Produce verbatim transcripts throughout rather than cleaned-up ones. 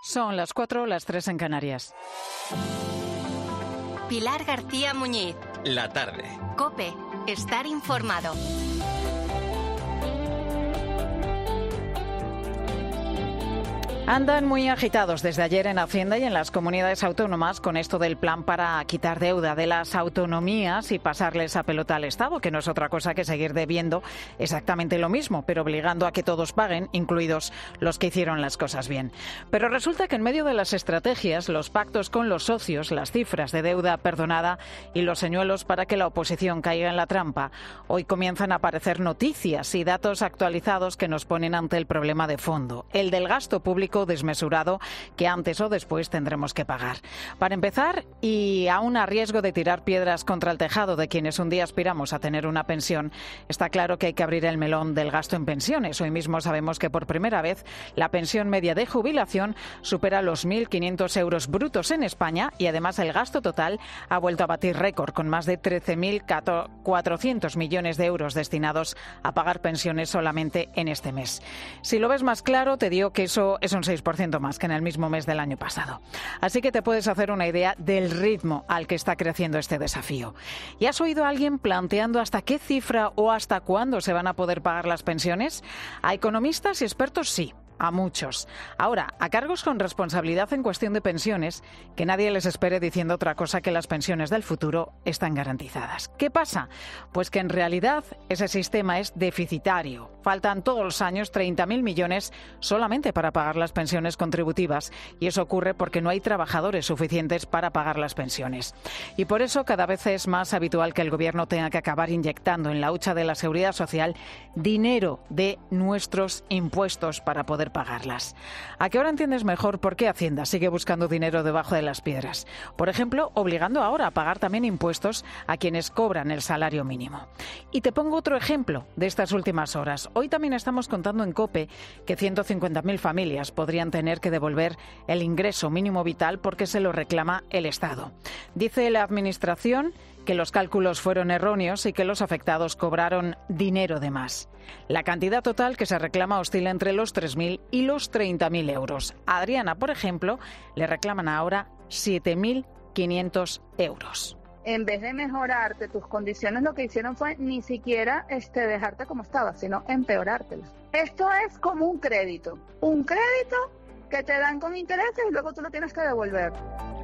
Son las cuatro, las tres en Canarias. Pilar García Muñiz. La tarde. COPE. Estar informado. Andan muy agitados desde ayer en Hacienda y en las comunidades autónomas con esto del plan para quitar deuda de las autonomías y pasarle esa pelota al Estado, que no es otra cosa que seguir debiendo exactamente lo mismo, pero obligando a que todos paguen, incluidos los que hicieron las cosas bien. Pero resulta que en medio de las estrategias, los pactos con los socios, las cifras de deuda perdonada y los señuelos para que la oposición caiga en la trampa, hoy comienzan a aparecer noticias y datos actualizados que nos ponen ante el problema de fondo, el del gasto público desmesurado que antes o después tendremos que pagar. Para empezar, y aún a riesgo de tirar piedras contra el tejado de quienes un día aspiramos a tener una pensión, está claro que hay que abrir el melón del gasto en pensiones. Hoy mismo sabemos que por primera vez la pensión media de jubilación supera los mil quinientos euros brutos en España y además el gasto total ha vuelto a batir récord con más de trece mil cuatrocientos millones de euros destinados a pagar pensiones solamente en este mes. Si lo ves más claro, te digo que eso es un seis por ciento más que en el mismo mes del año pasado. Así que te puedes hacer una idea del ritmo al que está creciendo este desafío. ¿Y has oído a alguien planteando hasta qué cifra o hasta cuándo se van a poder pagar las pensiones? A economistas y expertos sí. A muchos. Ahora, a cargos con responsabilidad en cuestión de pensiones, que nadie les espere diciendo otra cosa que las pensiones del futuro están garantizadas. ¿Qué pasa? Pues que en realidad ese sistema es deficitario. Faltan todos los años treinta mil millones solamente para pagar las pensiones contributivas y eso ocurre porque no hay trabajadores suficientes para pagar las pensiones. Y por eso cada vez es más habitual que el Gobierno tenga que acabar inyectando en la hucha de la Seguridad Social dinero de nuestros impuestos para poder pagarlas. ¿A qué hora entiendes mejor por qué Hacienda sigue buscando dinero debajo de las piedras? Por ejemplo, obligando ahora a pagar también impuestos a quienes cobran el salario mínimo. Y te pongo otro ejemplo de estas últimas horas. Hoy también estamos contando en COPE que ciento cincuenta mil familias podrían tener que devolver el ingreso mínimo vital porque se lo reclama el Estado. Dice la Administración que los cálculos fueron erróneos y que los afectados cobraron dinero de más. La cantidad total que se reclama oscila entre los tres mil y los treinta mil euros. A Adriana, por ejemplo, le reclaman ahora siete mil quinientos euros. En vez de mejorarte tus condiciones, lo que hicieron fue ni siquiera este, dejarte como estabas, sino empeorártelas. Esto es como un crédito. Un crédito que te dan con intereses y luego tú lo tienes que devolver.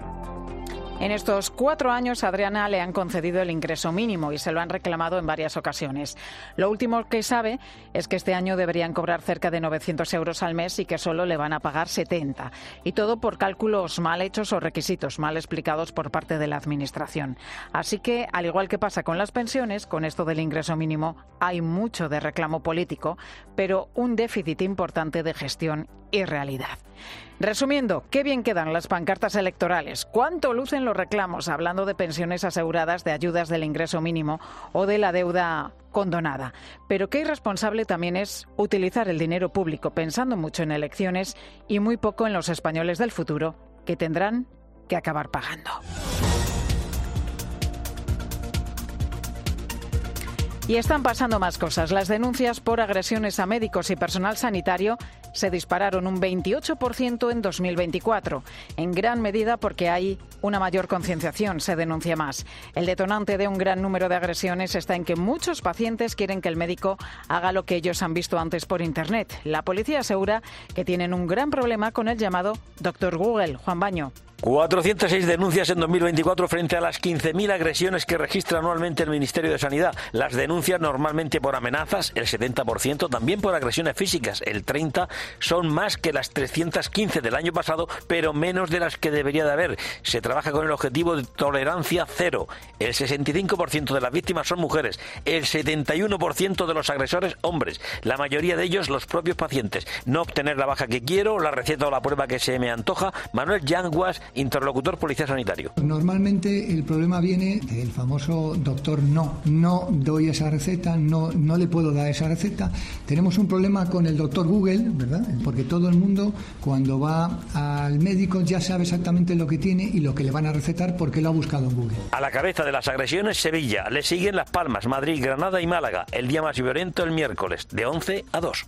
En estos cuatro años, a Adriana le han concedido el ingreso mínimo y se lo han reclamado en varias ocasiones. Lo último que sabe es que este año deberían cobrar cerca de novecientos euros al mes y que solo le van a pagar setenta. Y todo por cálculos mal hechos o requisitos mal explicados por parte de la Administración. Así que, al igual que pasa con las pensiones, con esto del ingreso mínimo hay mucho de reclamo político, pero un déficit importante de gestión y realidad. Resumiendo, qué bien quedan las pancartas electorales, cuánto lucen los reclamos hablando de pensiones aseguradas, de ayudas del ingreso mínimo o de la deuda condonada. Pero qué irresponsable también es utilizar el dinero público pensando mucho en elecciones y muy poco en los españoles del futuro que tendrán que acabar pagando. Y están pasando más cosas. Las denuncias por agresiones a médicos y personal sanitario se dispararon un veintiocho por ciento en dos mil veinticuatro, en gran medida porque hay una mayor concienciación, se denuncia más. El detonante de un gran número de agresiones está en que muchos pacientes quieren que el médico haga lo que ellos han visto antes por Internet. La policía asegura que tienen un gran problema con el llamado doctor Google. Juan Baño. cuatrocientas seis denuncias en dos mil veinticuatro frente a las quince mil agresiones que registra anualmente el Ministerio de Sanidad. Las denuncias normalmente por amenazas, el setenta por ciento, también por agresiones físicas, el treinta por ciento, son más que las trescientas quince del año pasado, pero menos de las que debería de haber. Se trabaja con el objetivo de tolerancia cero. El sesenta y cinco por ciento de las víctimas son mujeres, el setenta y uno por ciento de los agresores hombres, la mayoría de ellos los propios pacientes. No obtener la baja que quiero, la receta o la prueba que se me antoja. Manuel Yanguas, interlocutor policía sanitario. Normalmente el problema viene del famoso doctor no, no doy esa receta, no, no le puedo dar esa receta. Tenemos un problema con el doctor Google, ¿verdad? Porque todo el mundo cuando va al médico ya sabe exactamente lo que tiene y lo que le van a recetar porque lo ha buscado en Google. A la cabeza de las agresiones Sevilla, le siguen Las Palmas, Madrid, Granada y Málaga. El día más violento el miércoles, de once a dos.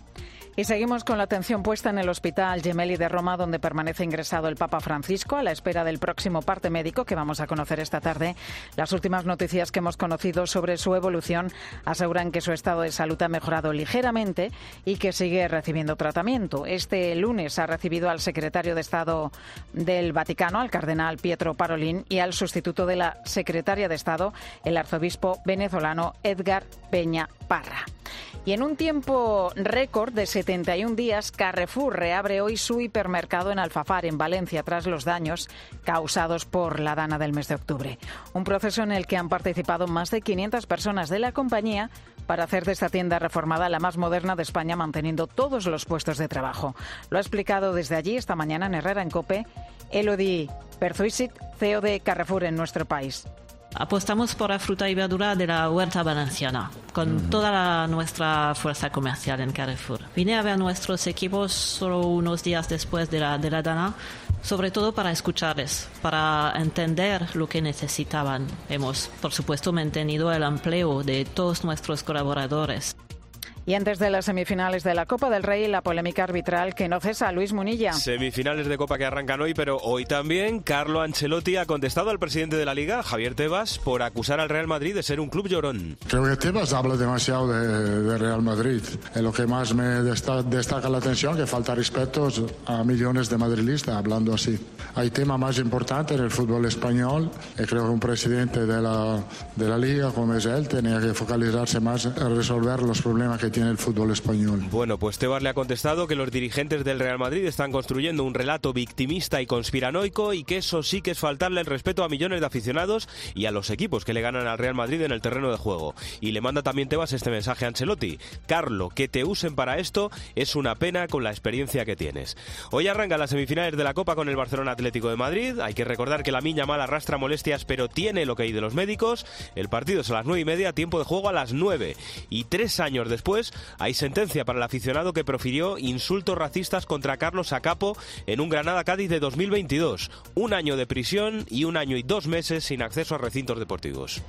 Y seguimos con la atención puesta en el Hospital Gemelli de Roma, donde permanece ingresado el Papa Francisco a la espera del próximo parte médico que vamos a conocer esta tarde. Las últimas noticias que hemos conocido sobre su evolución aseguran que su estado de salud ha mejorado ligeramente y que sigue recibiendo tratamiento. Este lunes ha recibido al secretario de Estado del Vaticano, al cardenal Pietro Parolin, y al sustituto de la secretaria de Estado, el arzobispo venezolano Edgar Peña Parra. Y en un tiempo récord de setenta y un días, Carrefour reabre hoy su hipermercado en Alfafar, en Valencia, tras los daños causados por la dana del mes de octubre. Un proceso en el que han participado más de quinientas personas de la compañía para hacer de esta tienda reformada la más moderna de España, manteniendo todos los puestos de trabajo. Lo ha explicado desde allí esta mañana en Herrera en COPE Elodie Perzuisic, C E O de Carrefour en nuestro país. Apostamos por la fruta y verdura de la huerta valenciana, con mm. toda la, nuestra fuerza comercial en Carrefour. Vine a ver nuestros equipos solo unos días después de la, de la dana, sobre todo para escucharles, para entender lo que necesitaban. Hemos, por supuesto, mantenido el empleo de todos nuestros colaboradores. Y antes de las semifinales de la Copa del Rey, la polémica arbitral que no cesa, Luis Munilla. Semifinales de Copa que arrancan hoy, pero hoy también Carlo Ancelotti ha contestado al presidente de la Liga, Javier Tebas, por acusar al Real Madrid de ser un club llorón. Creo que Tebas habla demasiado de, de Real Madrid. Es lo que más me destaca, destaca la atención, que falta respeto a millones de madrilistas hablando así. Hay tema más importante en el fútbol español y creo que un presidente de la, de la Liga, como es él, tenía que focalizarse más en resolver los problemas que tiene el fútbol español. Bueno, pues Tebas le ha contestado que los dirigentes del Real Madrid están construyendo un relato victimista y conspiranoico y que eso sí que es faltarle el respeto a millones de aficionados y a los equipos que le ganan al Real Madrid en el terreno de juego. Y le manda también Tebas este mensaje a Ancelotti: Carlo, que te usen para esto es una pena con la experiencia que tienes. Hoy arrancan las semifinales de la Copa con el Barcelona Atlético de Madrid. Hay que recordar que la Miña Mal arrastra molestias, pero tiene lo que hay de los médicos. El partido es a las nueve y media, tiempo de juego a las nueve. Y tres años después hay sentencia para el aficionado que profirió insultos racistas contra Carlos Acapo en un Granada-Cádiz de dos mil veintidós. Un año de prisión y un año y dos meses sin acceso a recintos deportivos.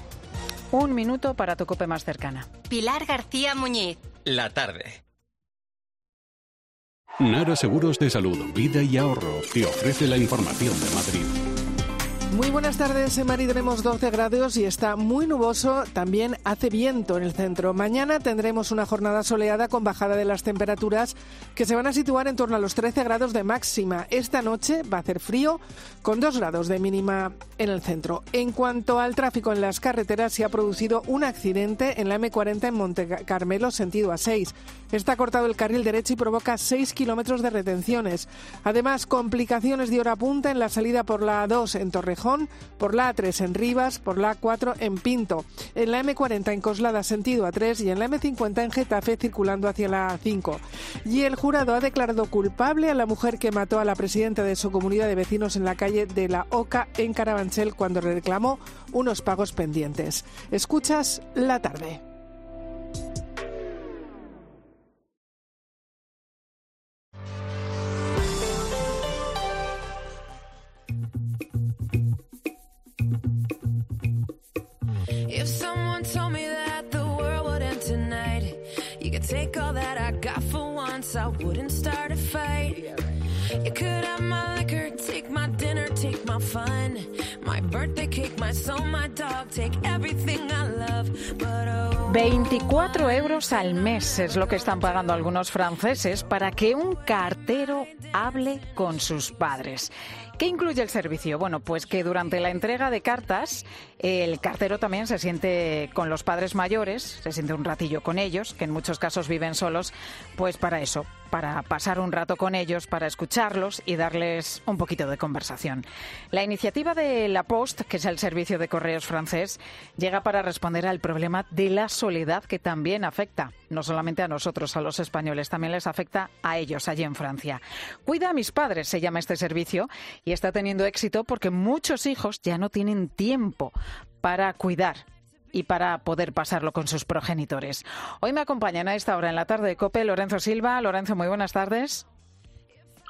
Un minuto para tu COPE más cercana. Pilar García Muñiz. La tarde. Nara Seguros de Salud, Vida y Ahorro te ofrece la información de Madrid. Muy buenas tardes, en Madrid tenemos doce grados y está muy nuboso, también hace viento en el centro. Mañana tendremos una jornada soleada con bajada de las temperaturas que se van a situar en torno a los trece grados de máxima. Esta noche va a hacer frío con dos grados de mínima en el centro. En cuanto al tráfico en las carreteras, se ha producido un accidente en la eme cuarenta en Monte Carmelo, sentido A seis. Está cortado el carril derecho y provoca seis kilómetros de retenciones. Además, complicaciones de hora punta en la salida por la A dos en Torrejón, por la A tres en Rivas, por la A cuatro en Pinto, en la eme cuarenta en Coslada sentido A tres y en la eme cincuenta en Getafe circulando hacia la A cinco. Y el jurado ha declarado culpable a la mujer que mató a la presidenta de su comunidad de vecinos en la calle de la Oca en Carabanchel cuando reclamó unos pagos pendientes. Escuchas La Tarde. If someone told me that the world would end tonight, you could take all that I got for once, I wouldn't start a fight. You could have my liquor, take my dinner, take my fun, my birthday cake, my soul, my dog, take everything I love, but oh. veinticuatro euros al mes es lo que están pagando algunos franceses para que un cartero hable con sus padres. ¿Qué incluye el servicio? Bueno, pues que durante la entrega de cartas el cartero también se siente con los padres mayores, se siente un ratillo con ellos, que en muchos casos viven solos, pues para eso, para pasar un rato con ellos, para escucharlos y darles un poquito de conversación. La iniciativa de La Poste, que es el servicio de correos francés, llega para responder al problema de la soledad que también afecta, no solamente a nosotros, a los españoles, también les afecta a ellos allí en Francia. Cuida a mis padres, se llama este servicio, y está teniendo éxito porque muchos hijos ya no tienen tiempo para cuidar y para poder pasarlo con sus progenitores. Hoy me acompañan a esta hora en la tarde de COPE Lorenzo Silva. Lorenzo, muy buenas tardes.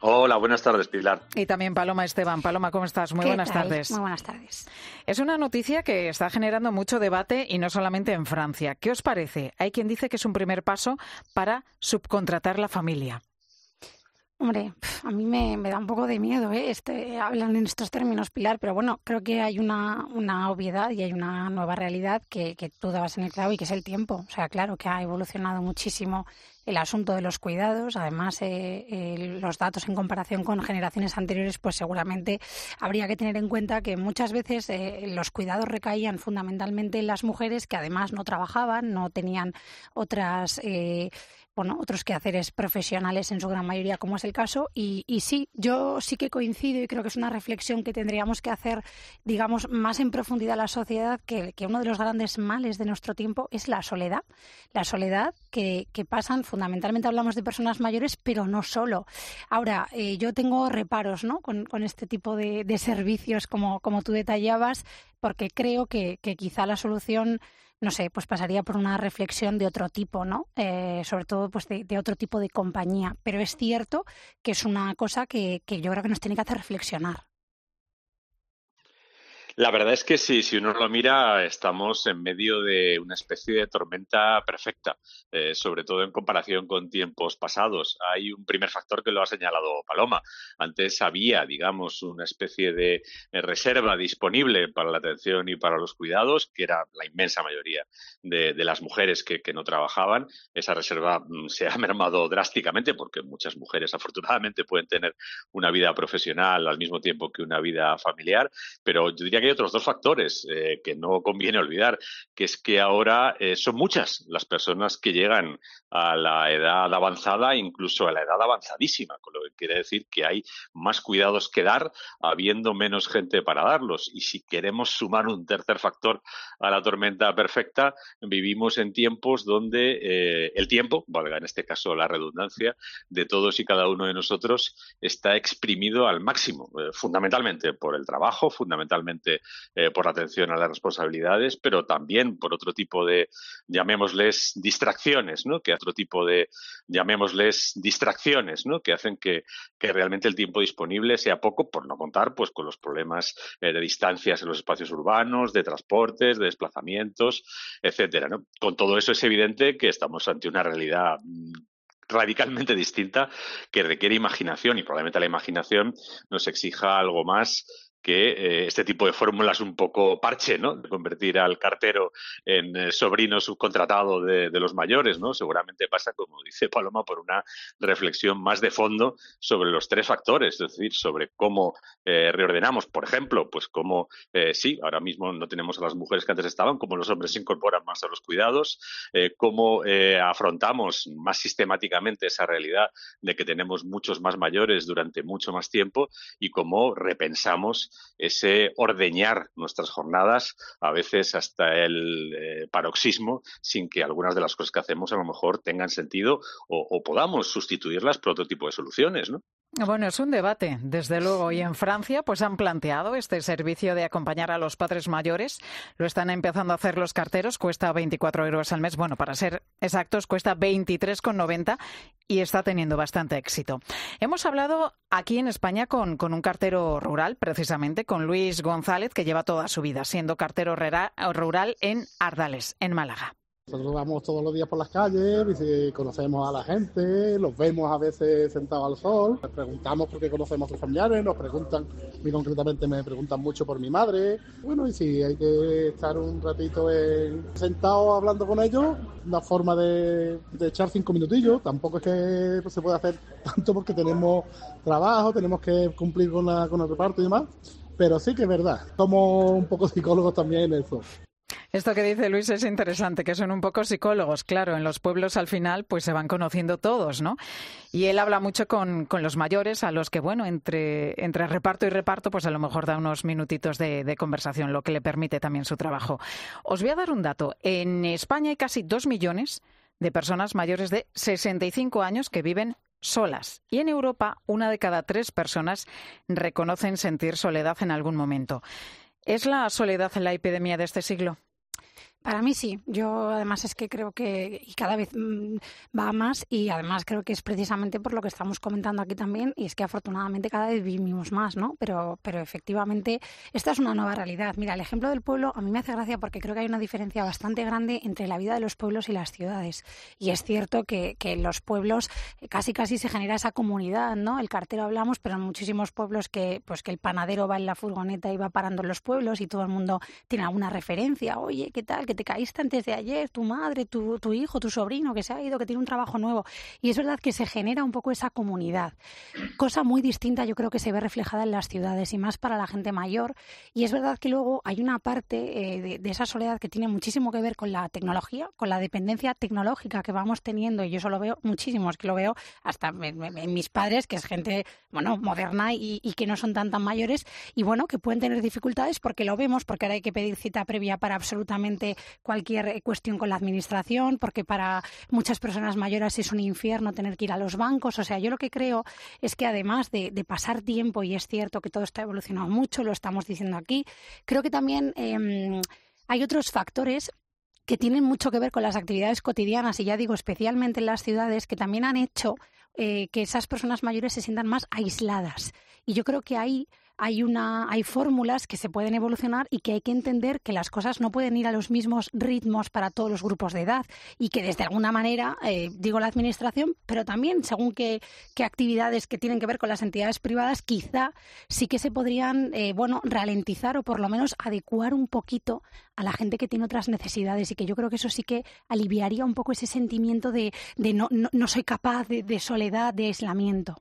Hola, buenas tardes, Pilar. Y también Paloma Esteban. Paloma, ¿cómo estás? Muy ¿Qué buenas tal? tardes. Muy buenas tardes. Es una noticia que está generando mucho debate y no solamente en Francia. ¿Qué os parece? Hay quien dice que es un primer paso para subcontratar la familia. Hombre, a mí me, me da un poco de miedo, ¿eh? Este, hablan en estos términos, Pilar, pero bueno, creo que hay una, una obviedad y hay una nueva realidad que, que tú dabas en el clavo y que es el tiempo. O sea, claro que ha evolucionado muchísimo el asunto de los cuidados. Además, eh, eh, los datos en comparación con generaciones anteriores, pues seguramente habría que tener en cuenta que muchas veces eh, los cuidados recaían fundamentalmente en las mujeres que además no trabajaban, no tenían otras... Eh, bueno, otros quehaceres profesionales en su gran mayoría, como es el caso, y, y sí, yo sí que coincido y creo que es una reflexión que tendríamos que hacer, digamos, más en profundidad la sociedad, que, que uno de los grandes males de nuestro tiempo es la soledad, la soledad que, que pasan, fundamentalmente hablamos de personas mayores, pero no solo. Ahora, eh, yo tengo reparos, ¿no?, con, con este tipo de, de servicios, como, como tú detallabas, porque creo que, que quizá la solución... no sé, pues pasaría por una reflexión de otro tipo, ¿no? Eh, sobre todo pues de, de otro tipo de compañía. Pero es cierto que es una cosa que, que yo creo que nos tiene que hacer reflexionar. La verdad es que sí, si uno lo mira, estamos en medio de una especie de tormenta perfecta, eh, sobre todo en comparación con tiempos pasados. Hay un primer factor que lo ha señalado Paloma. Antes había, digamos, una especie de reserva disponible para la atención y para los cuidados, que era la inmensa mayoría de, de las mujeres que, que no trabajaban. Esa reserva mm, se ha mermado drásticamente porque muchas mujeres, afortunadamente, pueden tener una vida profesional al mismo tiempo que una vida familiar, pero yo diría que hay otros dos factores eh, que no conviene olvidar, que es que ahora eh, son muchas las personas que llegan a la edad avanzada, incluso a la edad avanzadísima, con lo que quiere decir que hay más cuidados que dar, habiendo menos gente para darlos. Y si queremos sumar un tercer factor a la tormenta perfecta, vivimos en tiempos donde eh, el tiempo, valga en este caso la redundancia, de todos y cada uno de nosotros está exprimido al máximo, eh, fundamentalmente por el trabajo, fundamentalmente Eh, por la atención a las responsabilidades, pero también por otro tipo de, llamémosles distracciones, ¿no? Que otro tipo de, llamémosles distracciones, ¿no? Que hacen que, que realmente el tiempo disponible sea poco, por no contar pues con los problemas eh, de distancias en los espacios urbanos, de transportes, de desplazamientos, etcétera, ¿no? Con todo eso es evidente que estamos ante una realidad mmm, radicalmente distinta que requiere imaginación y probablemente la imaginación nos exija algo más que eh, este tipo de fórmulas un poco parche, ¿no? De convertir al cartero en eh, sobrino subcontratado de, de los mayores, ¿no? Seguramente pasa, como dice Paloma, por una reflexión más de fondo sobre los tres factores, es decir, sobre cómo eh, reordenamos, por ejemplo, pues cómo, eh, sí, ahora mismo no tenemos a las mujeres que antes estaban, cómo los hombres se incorporan más a los cuidados, eh, cómo eh, afrontamos más sistemáticamente esa realidad de que tenemos muchos más mayores durante mucho más tiempo y cómo repensamos ese ordeñar nuestras jornadas, a veces hasta el eh, paroxismo, sin que algunas de las cosas que hacemos a lo mejor tengan sentido o, o podamos sustituirlas por otro tipo de soluciones, ¿no? Bueno, es un debate, desde luego. Y en Francia pues han planteado este servicio de acompañar a los padres mayores. Lo están empezando a hacer los carteros. Cuesta veinticuatro euros al mes. Bueno, para ser exactos, cuesta veintitrés con noventa y está teniendo bastante éxito. Hemos hablado aquí en España con, con un cartero rural, precisamente, con Luis González, que lleva toda su vida siendo cartero rural en Ardales, en Málaga. Nosotros vamos todos los días por las calles, conocemos a la gente, los vemos a veces sentados al sol, les preguntamos por qué conocemos a sus familiares, nos preguntan, muy concretamente me preguntan mucho por mi madre. Bueno, y si hay que estar un ratito en, sentado hablando con ellos, una forma de, de echar cinco minutillos, tampoco es que pues, se puede hacer tanto porque tenemos trabajo, tenemos que cumplir con, la, con el reparto y demás, pero sí que es verdad, somos un poco psicólogos también en eso. Esto que dice Luis es interesante, que son un poco psicólogos. Claro, en los pueblos al final pues se van conociendo todos, ¿no? Y él habla mucho con, con los mayores, a los que, bueno, entre, entre reparto y reparto, pues a lo mejor da unos minutitos de, de conversación, lo que le permite también su trabajo. Os voy a dar un dato. En España hay casi dos millones de personas mayores de sesenta y cinco años que viven solas. Y en Europa, una de cada tres personas reconocen sentir soledad en algún momento. ¿Es la soledad la epidemia de este siglo? Para mí sí, yo además es que creo que y cada vez mmm, va más y además creo que es precisamente por lo que estamos comentando aquí también y es que afortunadamente cada vez vivimos más, ¿no? Pero, pero efectivamente esta es una nueva realidad. Mira, el ejemplo del pueblo a mí me hace gracia porque creo que hay una diferencia bastante grande entre la vida de los pueblos y las ciudades y es cierto que, que en los pueblos casi casi se genera esa comunidad, ¿no? El cartero hablamos, pero en muchísimos pueblos que, pues que el panadero va en la furgoneta y va parando en los pueblos y todo el mundo tiene alguna referencia, oye, ¿qué tal? Que te caíste antes de ayer, tu madre, tu, tu hijo, tu sobrino, que se ha ido, que tiene un trabajo nuevo. Y es verdad que se genera un poco esa comunidad. Cosa muy distinta yo creo que se ve reflejada en las ciudades y más para la gente mayor. Y es verdad que luego hay una parte eh, de, de esa soledad que tiene muchísimo que ver con la tecnología, con la dependencia tecnológica que vamos teniendo. Y yo eso lo veo muchísimo, es que lo veo hasta en, en, en mis padres, que es gente, bueno, moderna y, y que no son tan tan mayores. Y bueno, que pueden tener dificultades porque lo vemos, porque ahora hay que pedir cita previa para absolutamente cualquier cuestión con la administración, porque para muchas personas mayores es un infierno tener que ir a los bancos. O sea, yo lo que creo es que además de, de pasar tiempo, y es cierto que todo está evolucionado mucho, lo estamos diciendo aquí, creo que también eh, hay otros factores que tienen mucho que ver con las actividades cotidianas, y ya digo, especialmente en las ciudades, que también han hecho eh, que esas personas mayores se sientan más aisladas. Y yo creo que ahí hay una hay fórmulas que se pueden evolucionar y que hay que entender que las cosas no pueden ir a los mismos ritmos para todos los grupos de edad y que desde alguna manera, eh, digo la administración, pero también según qué, qué actividades que tienen que ver con las entidades privadas, quizá sí que se podrían eh, bueno, ralentizar o por lo menos adecuar un poquito a la gente que tiene otras necesidades, y que yo creo que eso sí que aliviaría un poco ese sentimiento de, de no, no, no soy capaz, de, de soledad, de aislamiento.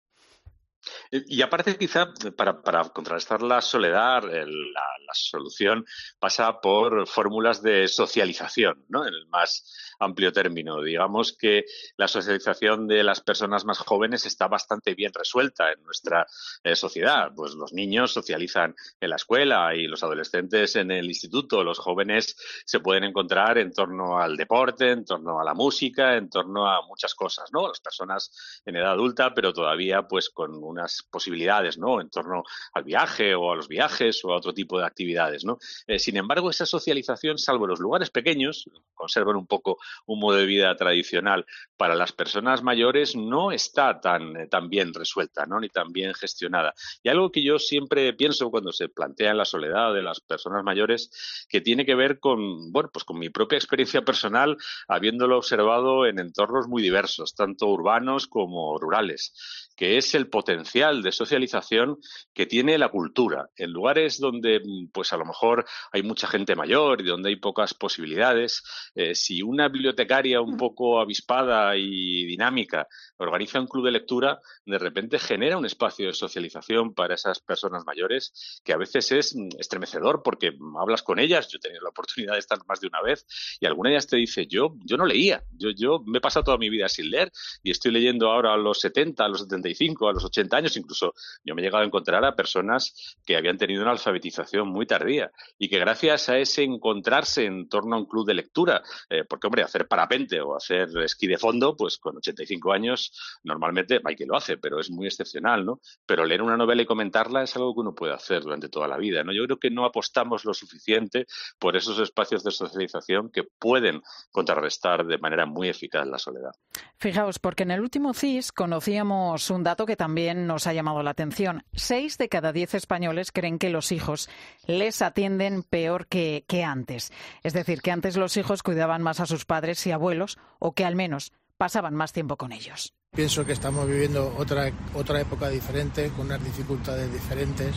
Y aparte, quizá, para, para contrarrestar la soledad, el, la, la solución pasa por fórmulas de socialización, ¿no? En el más amplio término. Digamos que la socialización de las personas más jóvenes está bastante bien resuelta en nuestra eh, sociedad. Pues los niños socializan en la escuela y los adolescentes en el instituto. Los jóvenes se pueden encontrar en torno al deporte, en torno a la música, en torno a muchas cosas, ¿no? Las personas en edad adulta, pero todavía pues con unas posibilidades, ¿no? En torno al viaje o a los viajes o a otro tipo de actividades, ¿no? Eh, sin embargo, esa socialización, salvo en los lugares pequeños, conservan un poco un modo de vida tradicional, para las personas mayores no está tan, eh, tan bien resuelta, ¿no? Ni tan bien gestionada. Y algo que yo siempre pienso cuando se plantea la soledad de las personas mayores, que tiene que ver con, bueno, pues con mi propia experiencia personal, habiéndolo observado en entornos muy diversos, tanto urbanos como rurales, que es el potencial de socialización que tiene la cultura. En lugares donde, pues a lo mejor hay mucha gente mayor y donde hay pocas posibilidades, eh, si una bibliotecaria un poco avispada y dinámica organiza un club de lectura, de repente genera un espacio de socialización para esas personas mayores que a veces es estremecedor porque hablas con ellas. Yo he tenido la oportunidad de estar más de una vez y alguna de ellas te dice, yo, yo no leía, yo, yo me he pasado toda mi vida sin leer y estoy leyendo ahora a los setenta, a los setenta y cinco, a los ochenta años. Incluso yo me he llegado a encontrar a personas que habían tenido una alfabetización muy tardía y que gracias a ese encontrarse en torno a un club de lectura, eh, porque hombre, hacer parapente o hacer esquí de fondo, pues con ochenta y cinco años normalmente hay quien lo hace, pero es muy excepcional, ¿no? Pero leer una novela y comentarla es algo que uno puede hacer durante toda la vida, ¿no? Yo creo que no apostamos lo suficiente por esos espacios de socialización que pueden contrarrestar de manera muy eficaz la soledad. Fijaos, porque en el último C I S conocíamos un dato que también nos ha llamado la atención. Seis de cada diez españoles creen que los hijos les atienden peor que, que antes. Es decir, que antes los hijos cuidaban más a sus padres y abuelos, o que al menos pasaban más tiempo con ellos. Pienso que estamos viviendo otra, otra época diferente, con unas dificultades diferentes,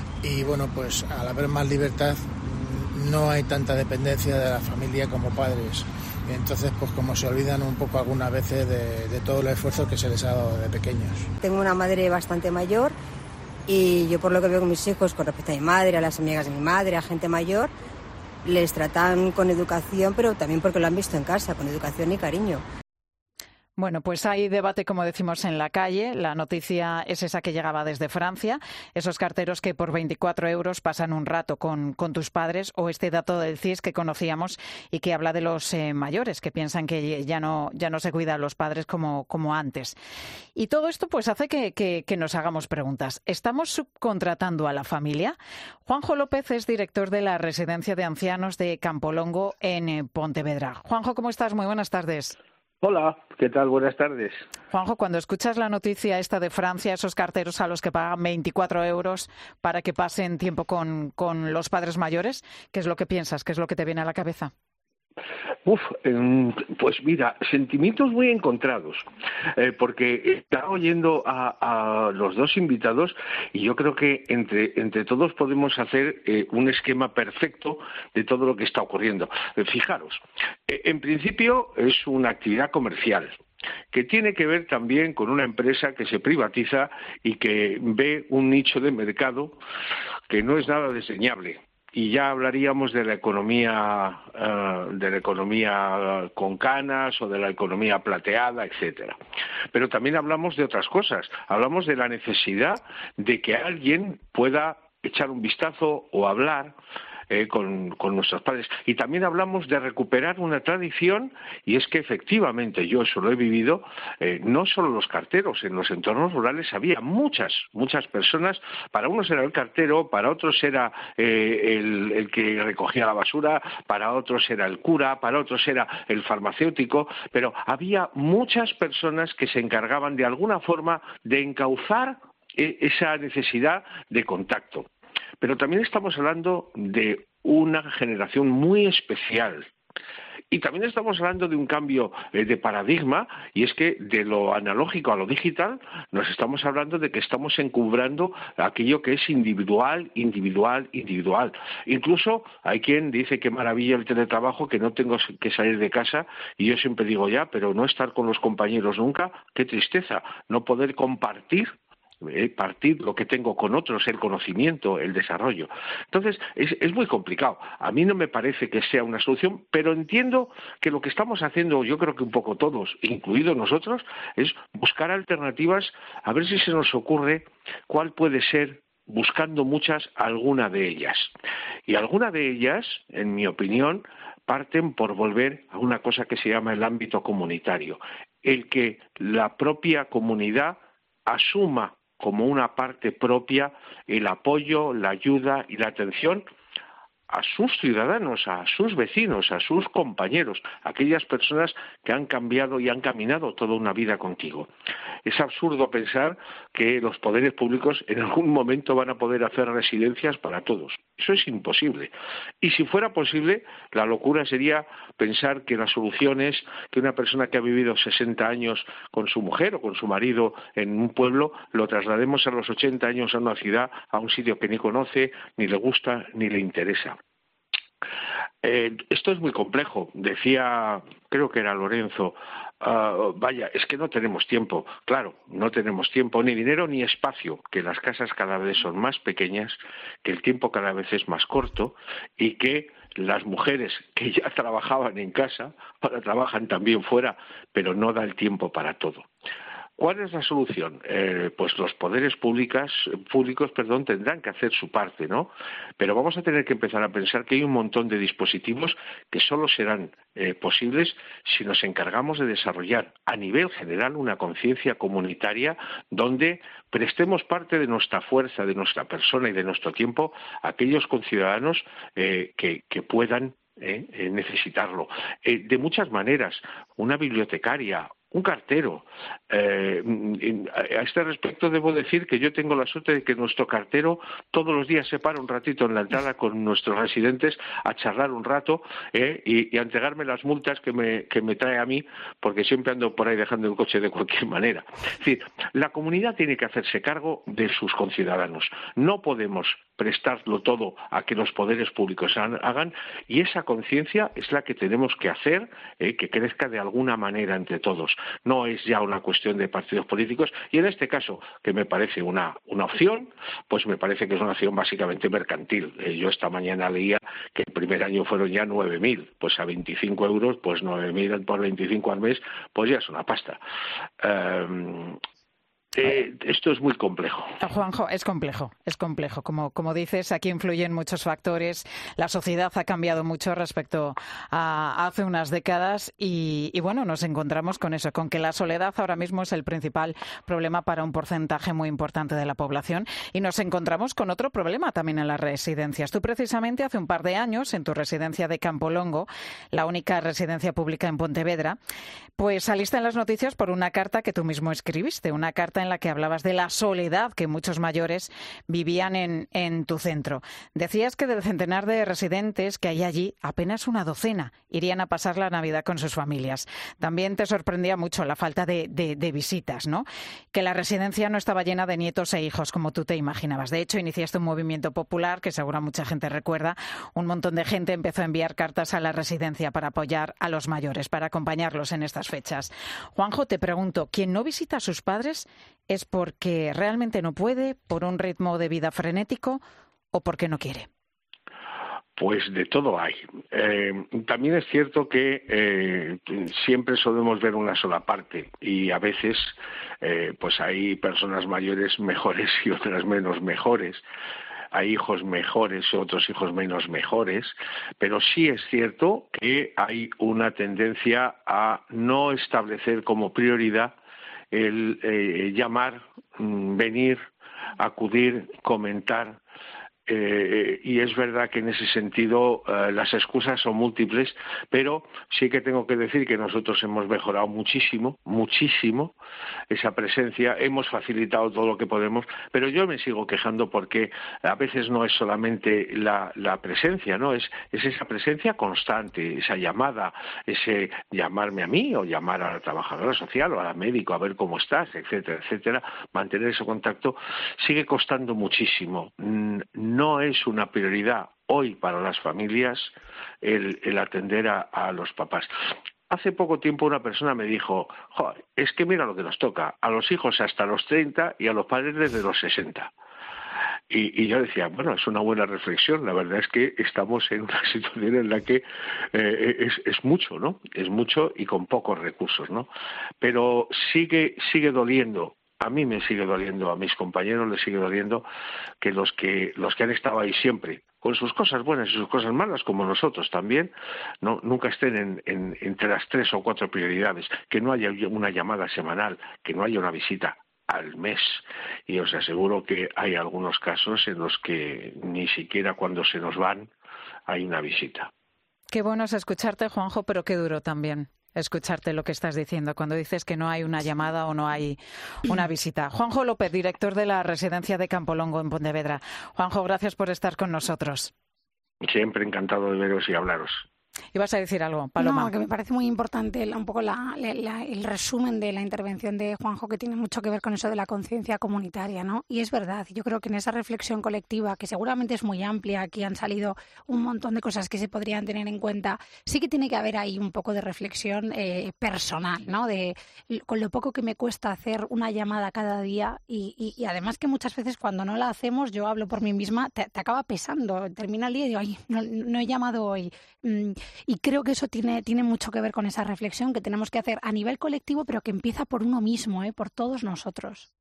y bueno, pues al haber más libertad no hay tanta dependencia de la familia como padres. Entonces, pues como se olvidan un poco algunas veces de, de todo el esfuerzo que se les ha dado de pequeños. Tengo una madre bastante mayor y yo, por lo que veo con mis hijos, con respecto a mi madre, a las amigas de mi madre, a gente mayor, les tratan con educación, pero también porque lo han visto en casa, con educación y cariño. Bueno, pues hay debate, como decimos, en la calle. La noticia es esa que llegaba desde Francia. Esos carteros que por veinticuatro euros pasan un rato con, con tus padres, o este dato del C I S que conocíamos y que habla de los eh, mayores, que piensan que ya no, ya no se cuidan los padres como, como antes. Y todo esto pues hace que, que, que nos hagamos preguntas. ¿Estamos subcontratando a la familia? Juanjo López es director de la Residencia de Ancianos de Campolongo en eh, Pontevedra. Juanjo, ¿cómo estás? Muy buenas tardes. Hola, ¿qué tal? Buenas tardes. Juanjo, cuando escuchas la noticia esta de Francia, esos carteros a los que pagan veinticuatro euros para que pasen tiempo con, con los padres mayores, ¿qué es lo que piensas? ¿Qué es lo que te viene a la cabeza? Uf, eh, pues mira, sentimientos muy encontrados, eh, porque estaba oyendo a, a los dos invitados y yo creo que entre, entre todos podemos hacer eh, un esquema perfecto de todo lo que está ocurriendo. Eh, fijaros, eh, en principio es una actividad comercial que tiene que ver también con una empresa que se privatiza y que ve un nicho de mercado que no es nada desdeñable. Y ya hablaríamos de la economía uh, de la economía con canas o de la economía plateada, etcétera. Pero también hablamos de otras cosas. Hablamos de la necesidad de que alguien pueda echar un vistazo o hablar Eh, con, con nuestros padres. Y también hablamos de recuperar una tradición, y es que efectivamente yo eso lo he vivido, eh, no solo los carteros, en los entornos rurales había muchas, muchas personas. Para unos era el cartero, para otros era eh, el, el que recogía la basura, para otros era el cura, para otros era el farmacéutico, pero había muchas personas que se encargaban de alguna forma de encauzar eh, esa necesidad de contacto. Pero también estamos hablando de una generación muy especial. Y también estamos hablando de un cambio eh, de paradigma, y es que de lo analógico a lo digital nos estamos hablando de que estamos encumbrando aquello que es individual, individual, individual. Incluso hay quien dice qué maravilla el teletrabajo, que no tengo que salir de casa, y yo siempre digo ya, pero no estar con los compañeros nunca, qué tristeza, no poder compartir Eh, partir lo que tengo con otros, el conocimiento, el desarrollo. Entonces, es, es muy complicado. A mí no me parece que sea una solución, pero entiendo que lo que estamos haciendo, yo creo que un poco todos, incluidos nosotros, es buscar alternativas, a ver si se nos ocurre cuál puede ser, buscando muchas, alguna de ellas. Y alguna de ellas, en mi opinión, parten por volver a una cosa que se llama el ámbito comunitario, el que la propia comunidad asuma como una parte propia el apoyo, la ayuda y la atención a sus ciudadanos, a sus vecinos, a sus compañeros, aquellas personas que han cambiado y han caminado toda una vida contigo. Es absurdo pensar que los poderes públicos en algún momento van a poder hacer residencias para todos. Eso es imposible. Y si fuera posible, la locura sería pensar que la solución es que una persona que ha vivido sesenta años con su mujer o con su marido en un pueblo, lo traslademos a los ochenta años a una ciudad, a un sitio que ni conoce, ni le gusta, ni le interesa. Eh, esto es muy complejo. Decía, creo que era Lorenzo, uh, vaya, es que no tenemos tiempo. Claro, no tenemos tiempo, ni dinero, ni espacio, que las casas cada vez son más pequeñas, que el tiempo cada vez es más corto y que las mujeres que ya trabajaban en casa, ahora trabajan también fuera, pero no da el tiempo para todo. ¿Cuál es la solución? Eh, pues los poderes públicas, públicos perdón, tendrán que hacer su parte, ¿no? Pero vamos a tener que empezar a pensar que hay un montón de dispositivos que solo serán eh, posibles si nos encargamos de desarrollar a nivel general una conciencia comunitaria donde prestemos parte de nuestra fuerza, de nuestra persona y de nuestro tiempo a aquellos conciudadanos eh, que, que puedan eh, eh, necesitarlo. Eh, de muchas maneras, una bibliotecaria, un cartero. Eh, a este respecto debo decir que yo tengo la suerte de que nuestro cartero todos los días se para un ratito en la entrada con nuestros residentes a charlar un rato eh, y, y a entregarme las multas que me, que me trae a mí, porque siempre ando por ahí dejando el coche de cualquier manera. Es decir, la comunidad tiene que hacerse cargo de sus conciudadanos. No podemos prestarlo todo a que los poderes públicos hagan, y esa conciencia es la que tenemos que hacer eh, que crezca de alguna manera entre todos. No es ya una cuestión de partidos políticos, y en este caso, que me parece una, una opción, pues me parece que es una opción básicamente mercantil. Eh, yo esta mañana leía que el primer año fueron ya nueve mil, pues a veinticinco euros, pues nueve mil por veinticinco al mes, pues ya es una pasta. Um, Eh, esto es muy complejo. Juanjo, es complejo, es complejo. Como, como dices, aquí influyen muchos factores. La sociedad ha cambiado mucho respecto a hace unas décadas y, y bueno, nos encontramos con eso, con que la soledad ahora mismo es el principal problema para un porcentaje muy importante de la población, y nos encontramos con otro problema también en las residencias. Tú precisamente hace un par de años, en tu residencia de Campolongo, la única residencia pública en Pontevedra, pues saliste en las noticias por una carta que tú mismo escribiste, una carta en la que hablabas de la soledad que muchos mayores vivían en, en tu centro. Decías que del centenar de residentes que hay allí, apenas una docena irían a pasar la Navidad con sus familias. También te sorprendía mucho la falta de, de, de visitas, ¿no? Que la residencia no estaba llena de nietos e hijos, como tú te imaginabas. De hecho, iniciaste un movimiento popular que seguro mucha gente recuerda. Un montón de gente empezó a enviar cartas a la residencia para apoyar a los mayores, para acompañarlos en estas fechas. Juanjo, te pregunto, ¿quién no visita a sus padres es porque realmente no puede, por un ritmo de vida frenético o porque no quiere? Pues de todo hay. Eh, también es cierto que eh, siempre solemos ver una sola parte y a veces eh, pues hay personas mayores mejores y otras menos mejores. Hay hijos mejores y otros hijos menos mejores, pero sí es cierto que hay una tendencia a no establecer como prioridad el eh, llamar, venir, acudir, comentar. Eh, y es verdad que en ese sentido eh, las excusas son múltiples, pero sí que tengo que decir que nosotros hemos mejorado muchísimo, muchísimo esa presencia, hemos facilitado todo lo que podemos, pero yo me sigo quejando porque a veces no es solamente la, la presencia, ¿no? Es, es esa presencia constante, esa llamada, ese llamarme a mí o llamar a la trabajadora social o a la médico a ver cómo estás, etcétera, etcétera, mantener ese contacto sigue costando muchísimo. No es una prioridad hoy para las familias el, el atender a, a los papás. Hace poco tiempo una persona me dijo, joder, es que mira lo que nos toca, a los hijos hasta los treinta y a los padres desde los sesenta. Y, y yo decía, bueno, es una buena reflexión, la verdad es que estamos en una situación en la que eh, es, es mucho, ¿no? Es mucho y con pocos recursos, ¿no? Pero sigue, sigue doliendo. A mí me sigue doliendo, a mis compañeros les sigue doliendo que los que los que han estado ahí siempre, con sus cosas buenas y sus cosas malas, como nosotros también, no nunca estén en, en, entre las tres o cuatro prioridades, que no haya una llamada semanal, que no haya una visita al mes. Y os aseguro que hay algunos casos en los que ni siquiera cuando se nos van hay una visita. Qué bueno es escucharte, Juanjo, pero qué duro también escucharte lo que estás diciendo cuando dices que no hay una llamada o no hay una visita. Juanjo López, director de la residencia de Campolongo en Pontevedra. Juanjo, gracias por estar con nosotros. Siempre encantado de veros y hablaros. ¿Ibas a decir algo, Paloma? No, que me parece muy importante un poco la, la, el resumen de la intervención de Juanjo, que tiene mucho que ver con eso de la conciencia comunitaria, ¿no? Y es verdad, yo creo que en esa reflexión colectiva, que seguramente es muy amplia, aquí han salido un montón de cosas que se podrían tener en cuenta, sí que tiene que haber ahí un poco de reflexión eh, personal, ¿no? De con lo poco que me cuesta hacer una llamada cada día y, y, y además que muchas veces cuando no la hacemos, yo hablo por mí misma, te, te acaba pesando, termina el día y digo, ay, no, no he llamado hoy. Mm, Y creo que eso tiene, tiene mucho que ver con esa reflexión que tenemos que hacer a nivel colectivo, pero que empieza por uno mismo, ¿eh? Por todos nosotros.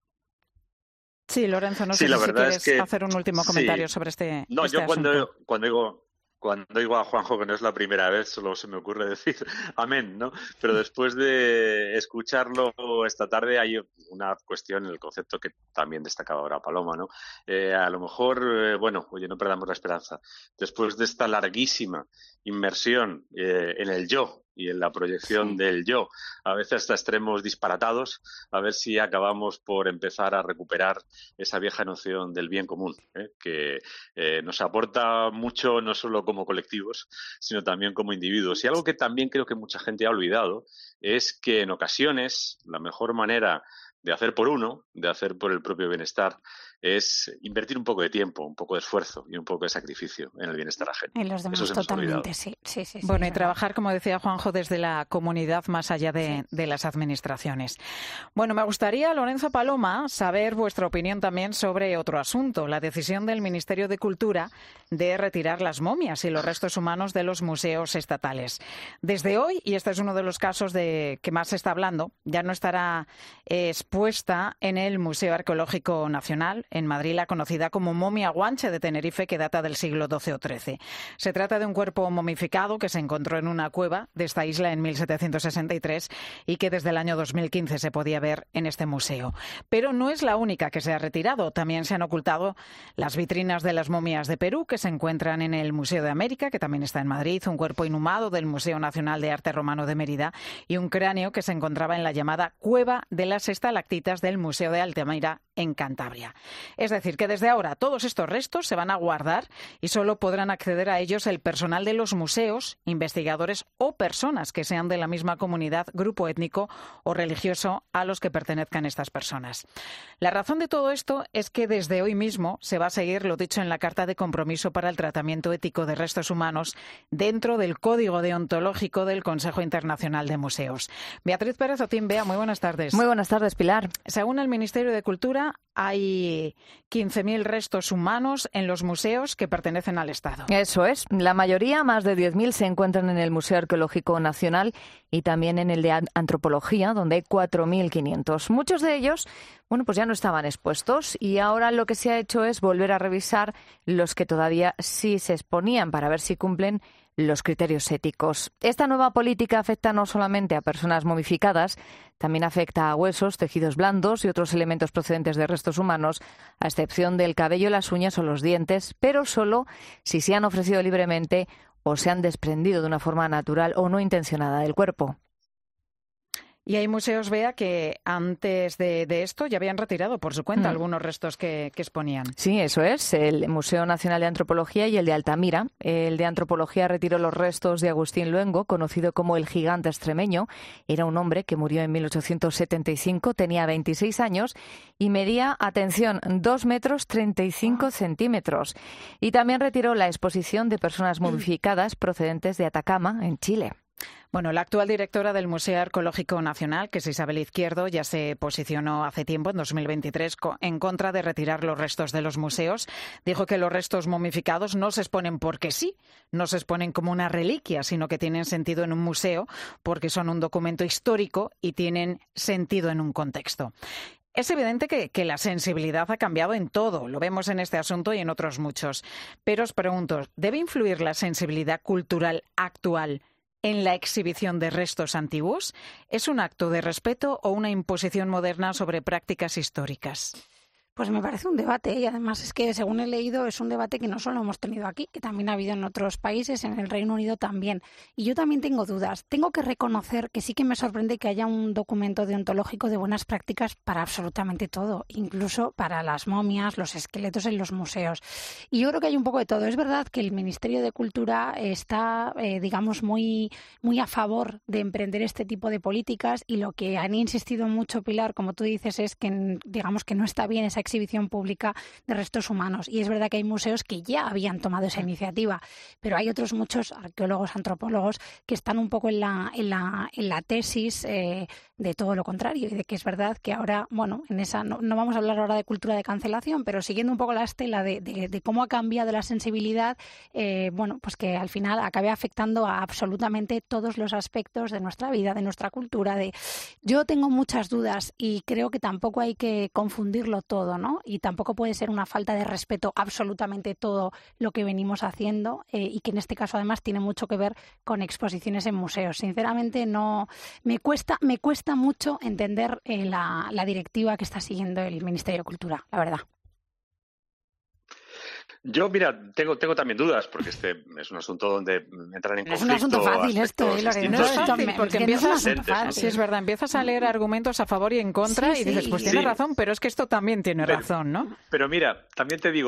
Sí, Lorenzo, no sí, sé la si verdad quieres es que, hacer un último comentario sí. sobre este No, este yo cuando, asunto. cuando digo... Cuando digo a Juanjo que no es la primera vez, solo se me ocurre decir amén, ¿no? Pero después de escucharlo esta tarde hay una cuestión en el concepto que también destacaba ahora Paloma, ¿no? Eh, a lo mejor, eh, bueno, oye, no perdamos la esperanza. Después de esta larguísima inmersión eh, en el yo y en la proyección sí. del yo, a veces hasta extremos disparatados, a ver si acabamos por empezar a recuperar esa vieja noción del bien común, ¿eh? que eh, nos aporta mucho no solo como colectivos, sino también como individuos. Y algo que también creo que mucha gente ha olvidado es que en ocasiones la mejor manera de hacer por uno, de hacer por el propio bienestar, es invertir un poco de tiempo, un poco de esfuerzo y un poco de sacrificio en el bienestar ajeno. En los demás, totalmente, sí, sí, sí. Bueno, sí, y trabajar, como decía Juanjo, desde la comunidad más allá de, sí. de las administraciones. Bueno, me gustaría, Lorenzo Paloma, saber vuestra opinión también sobre otro asunto, la decisión del Ministerio de Cultura de retirar las momias y los restos humanos de los museos estatales. Desde hoy, y este es uno de los casos de que más se está hablando, ya no estará eh, expuesta en el Museo Arqueológico Nacional, en Madrid, la conocida como momia guanche de Tenerife, que data del siglo doce o trece. Se trata de un cuerpo momificado que se encontró en una cueva de esta isla en mil setecientos sesenta y tres y que desde el año dos mil quince se podía ver en este museo. Pero no es la única que se ha retirado. También se han ocultado las vitrinas de las momias de Perú, que se encuentran en el Museo de América, que también está en Madrid, un cuerpo inhumado del Museo Nacional de Arte Romano de Mérida y un cráneo que se encontraba en la llamada Cueva de las Estalactitas del Museo de Altamira, en Cantabria. Es decir, que desde ahora todos estos restos se van a guardar y solo podrán acceder a ellos el personal de los museos, investigadores o personas que sean de la misma comunidad, grupo étnico o religioso a los que pertenezcan estas personas. La razón de todo esto es que desde hoy mismo se va a seguir lo dicho en la Carta de Compromiso para el Tratamiento Ético de Restos Humanos dentro del Código Deontológico del Consejo Internacional de Museos. Beatriz Pérez Otín, Bea, muy buenas tardes. Muy buenas tardes, Pilar. Según el Ministerio de Cultura, hay quince mil restos humanos en los museos que pertenecen al Estado. Eso es. La mayoría, más de diez mil, se encuentran en el Museo Arqueológico Nacional y también en el de Antropología, donde hay cuatro mil quinientos. Muchos de ellos, bueno, pues ya no estaban expuestos y ahora lo que se ha hecho es volver a revisar los que todavía sí se exponían para ver si cumplen los criterios éticos. Esta nueva política afecta no solamente a personas momificadas, también afecta a huesos, tejidos blandos y otros elementos procedentes de restos humanos, a excepción del cabello, las uñas o los dientes, pero solo si se han ofrecido libremente o se han desprendido de una forma natural o no intencionada del cuerpo. Y hay museos, Bea, que antes de, de esto ya habían retirado por su cuenta mm. algunos restos que, que exponían. Sí, eso es. El Museo Nacional de Antropología y el de Altamira. El de Antropología retiró los restos de Agustín Luengo, conocido como el gigante extremeño. Era un hombre que murió en mil ochocientos setenta y cinco, tenía veintiséis años y medía, atención, dos metros treinta y cinco centímetros. Y también retiró la exposición de personas momificadas procedentes de Atacama, en Chile. Bueno, la actual directora del Museo Arqueológico Nacional, que es Isabel Izquierdo, ya se posicionó hace tiempo, en dos mil veintitrés, en contra de retirar los restos de los museos. Dijo que los restos momificados no se exponen porque sí, no se exponen como una reliquia, sino que tienen sentido en un museo porque son un documento histórico y tienen sentido en un contexto. Es evidente que, que la sensibilidad ha cambiado en todo, lo vemos en este asunto y en otros muchos. Pero os pregunto, ¿debe influir la sensibilidad cultural actual en la exhibición de restos antiguos? ¿Es un acto de respeto o una imposición moderna sobre prácticas históricas? Pues me parece un debate y además es que, según he leído, es un debate que no solo hemos tenido aquí, que también ha habido en otros países, en el Reino Unido también. Y yo también tengo dudas. Tengo que reconocer que sí que me sorprende que haya un documento deontológico de buenas prácticas para absolutamente todo, incluso para las momias, los esqueletos en los museos. Y yo creo que hay un poco de todo. Es verdad que el Ministerio de Cultura está, eh, digamos, muy, muy a favor de emprender este tipo de políticas y lo que han insistido mucho, Pilar, como tú dices, es que, digamos, que no está bien esa exhibición pública de restos humanos. Y es verdad que hay museos que ya habían tomado esa iniciativa, pero hay otros muchos arqueólogos, antropólogos, que están un poco en la, en la, en la tesis eh, de todo lo contrario y de que es verdad que ahora, bueno, en esa no, no vamos a hablar ahora de cultura de cancelación, pero siguiendo un poco la estela de, de, de cómo ha cambiado la sensibilidad, eh, bueno, pues que al final acabe afectando a absolutamente todos los aspectos de nuestra vida, de nuestra cultura. De... Yo tengo muchas dudas y creo que tampoco hay que confundirlo todo, ¿no? Y tampoco puede ser una falta de respeto absolutamente todo lo que venimos haciendo eh, y que en este caso además tiene mucho que ver con exposiciones en museos. Sinceramente no me cuesta me cuesta mucho entender eh, la, la directiva que está siguiendo el Ministerio de Cultura, la verdad. Yo, mira, tengo tengo también dudas, porque este es un asunto donde entran en conflicto. Es un asunto fácil esto, ¿eh? No es fácil, porque empiezas, no sí, es verdad, empiezas a leer argumentos a favor y en contra sí, y dices, pues sí, tiene sí. razón, pero es que esto también tiene pero, razón, ¿no? Pero mira, también te digo,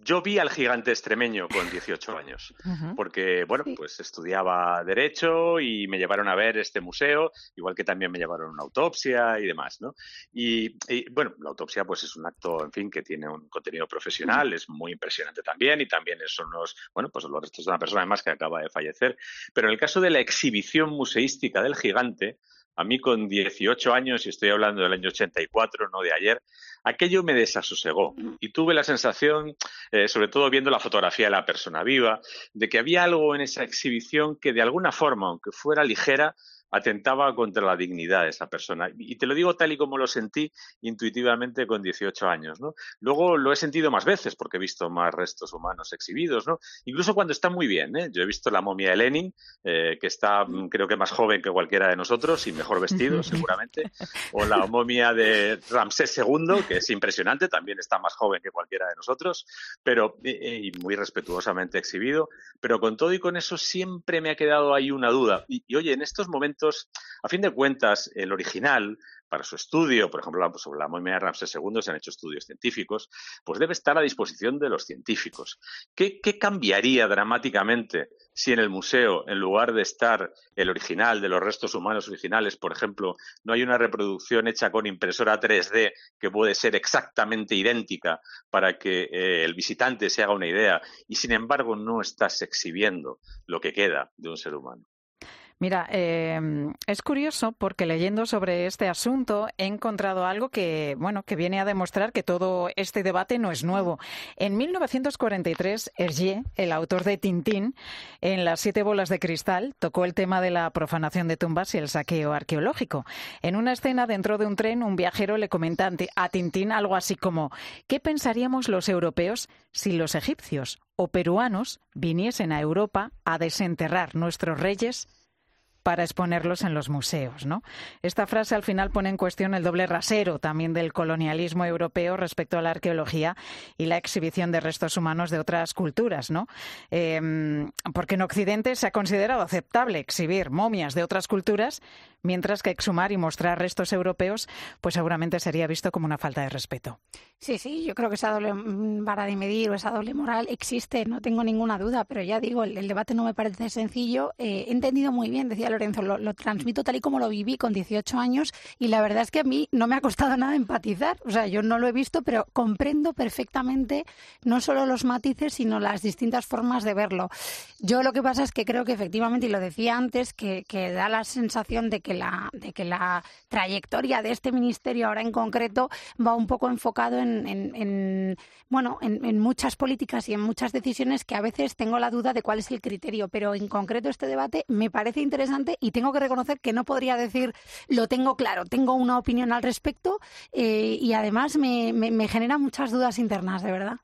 Yo vi al gigante extremeño con dieciocho años, uh-huh. porque, bueno, sí. pues estudiaba Derecho y me llevaron a ver este museo, igual que también me llevaron a una autopsia y demás, ¿no? Y, y, bueno, la autopsia pues es un acto, en fin, que tiene un contenido profesional, uh-huh. es muy impresionante también, y también son los, bueno, pues los restos de una persona además que acaba de fallecer. Pero en el caso de la exhibición museística del gigante, a mí con dieciocho años, y estoy hablando del año ochenta y cuatro, no de ayer, aquello me desasosegó y tuve la sensación, eh, sobre todo viendo la fotografía de la persona viva, de que había algo en esa exhibición que de alguna forma, aunque fuera ligera, atentaba contra la dignidad de esa persona. Y te lo digo tal y como lo sentí intuitivamente con dieciocho años, ¿no? Luego lo he sentido más veces porque he visto más restos humanos exhibidos, ¿no? Incluso cuando está muy bien, ¿eh? Yo he visto la momia de Lenin, eh, que está creo que más joven que cualquiera de nosotros y mejor vestido seguramente, o la momia de Ramsés segundo, que es impresionante, también está más joven que cualquiera de nosotros, pero eh, y muy respetuosamente exhibido, pero con todo y con eso siempre me ha quedado ahí una duda. Y, y oye, en estos momentos, a fin de cuentas, el original, para su estudio, por ejemplo, sobre la momia de Ramsés segundo se han hecho estudios científicos, pues debe estar a disposición de los científicos. ¿Qué, qué cambiaría dramáticamente si en el museo, en lugar de estar el original de los restos humanos originales, por ejemplo, no hay una reproducción hecha con impresora tres D que puede ser exactamente idéntica para que eh, el visitante se haga una idea y, sin embargo, no estás exhibiendo lo que queda de un ser humano? Mira, eh, es curioso porque leyendo sobre este asunto he encontrado algo que, bueno, que viene a demostrar que todo este debate no es nuevo. En mil novecientos cuarenta y tres, Hergé, el autor de Tintín, en Las siete bolas de cristal, tocó el tema de la profanación de tumbas y el saqueo arqueológico. En una escena dentro de un tren, un viajero le comenta a Tintín algo así como: ¿qué pensaríamos los europeos si los egipcios o peruanos viniesen a Europa a desenterrar nuestros reyes para exponerlos en los museos, ¿no? Esta frase al final pone en cuestión el doble rasero también del colonialismo europeo respecto a la arqueología y la exhibición de restos humanos de otras culturas, ¿no? Eh, porque en Occidente se ha considerado aceptable exhibir momias de otras culturas, mientras que exhumar y mostrar restos europeos, pues seguramente sería visto como una falta de respeto. Sí, sí, yo creo que esa doble vara de medir o esa doble moral existe, no tengo ninguna duda, pero ya digo, el, el debate no me parece sencillo. Eh, he entendido muy bien, decía Lorenzo, lo, lo transmito tal y como lo viví con dieciocho años y la verdad es que a mí no me ha costado nada empatizar. O sea, yo no lo he visto, pero comprendo perfectamente no solo los matices, sino las distintas formas de verlo. Yo lo que pasa es que creo que efectivamente, y lo decía antes, que, que da la sensación de que la, de que la trayectoria de este ministerio ahora en concreto va un poco enfocado en, en, en bueno, en, en muchas políticas y en muchas decisiones que a veces tengo la duda de cuál es el criterio, pero en concreto este debate me parece interesante y tengo que reconocer que no podría decir lo tengo claro, tengo una opinión al respecto eh, y además me, me, me genera muchas dudas internas, de verdad.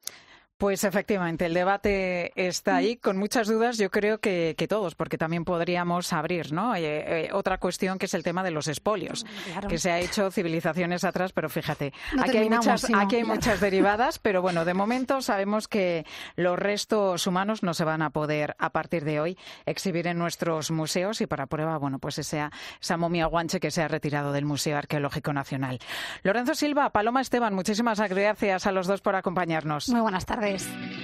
Pues efectivamente, el debate está ahí, con muchas dudas, yo creo que, que todos, porque también podríamos abrir, ¿no? Eh, eh, otra cuestión que es el tema de los expolios, claro, que se ha hecho civilizaciones atrás, pero fíjate, no aquí hay muchas, sí, aquí hay claro. muchas derivadas, pero bueno, de momento sabemos que los restos humanos no se van a poder, a partir de hoy, exhibir en nuestros museos y para prueba, bueno, pues esa, esa momia guanche que se ha retirado del Museo Arqueológico Nacional. Lorenzo Silva, Paloma Esteban, muchísimas gracias a los dos por acompañarnos. Muy buenas tardes.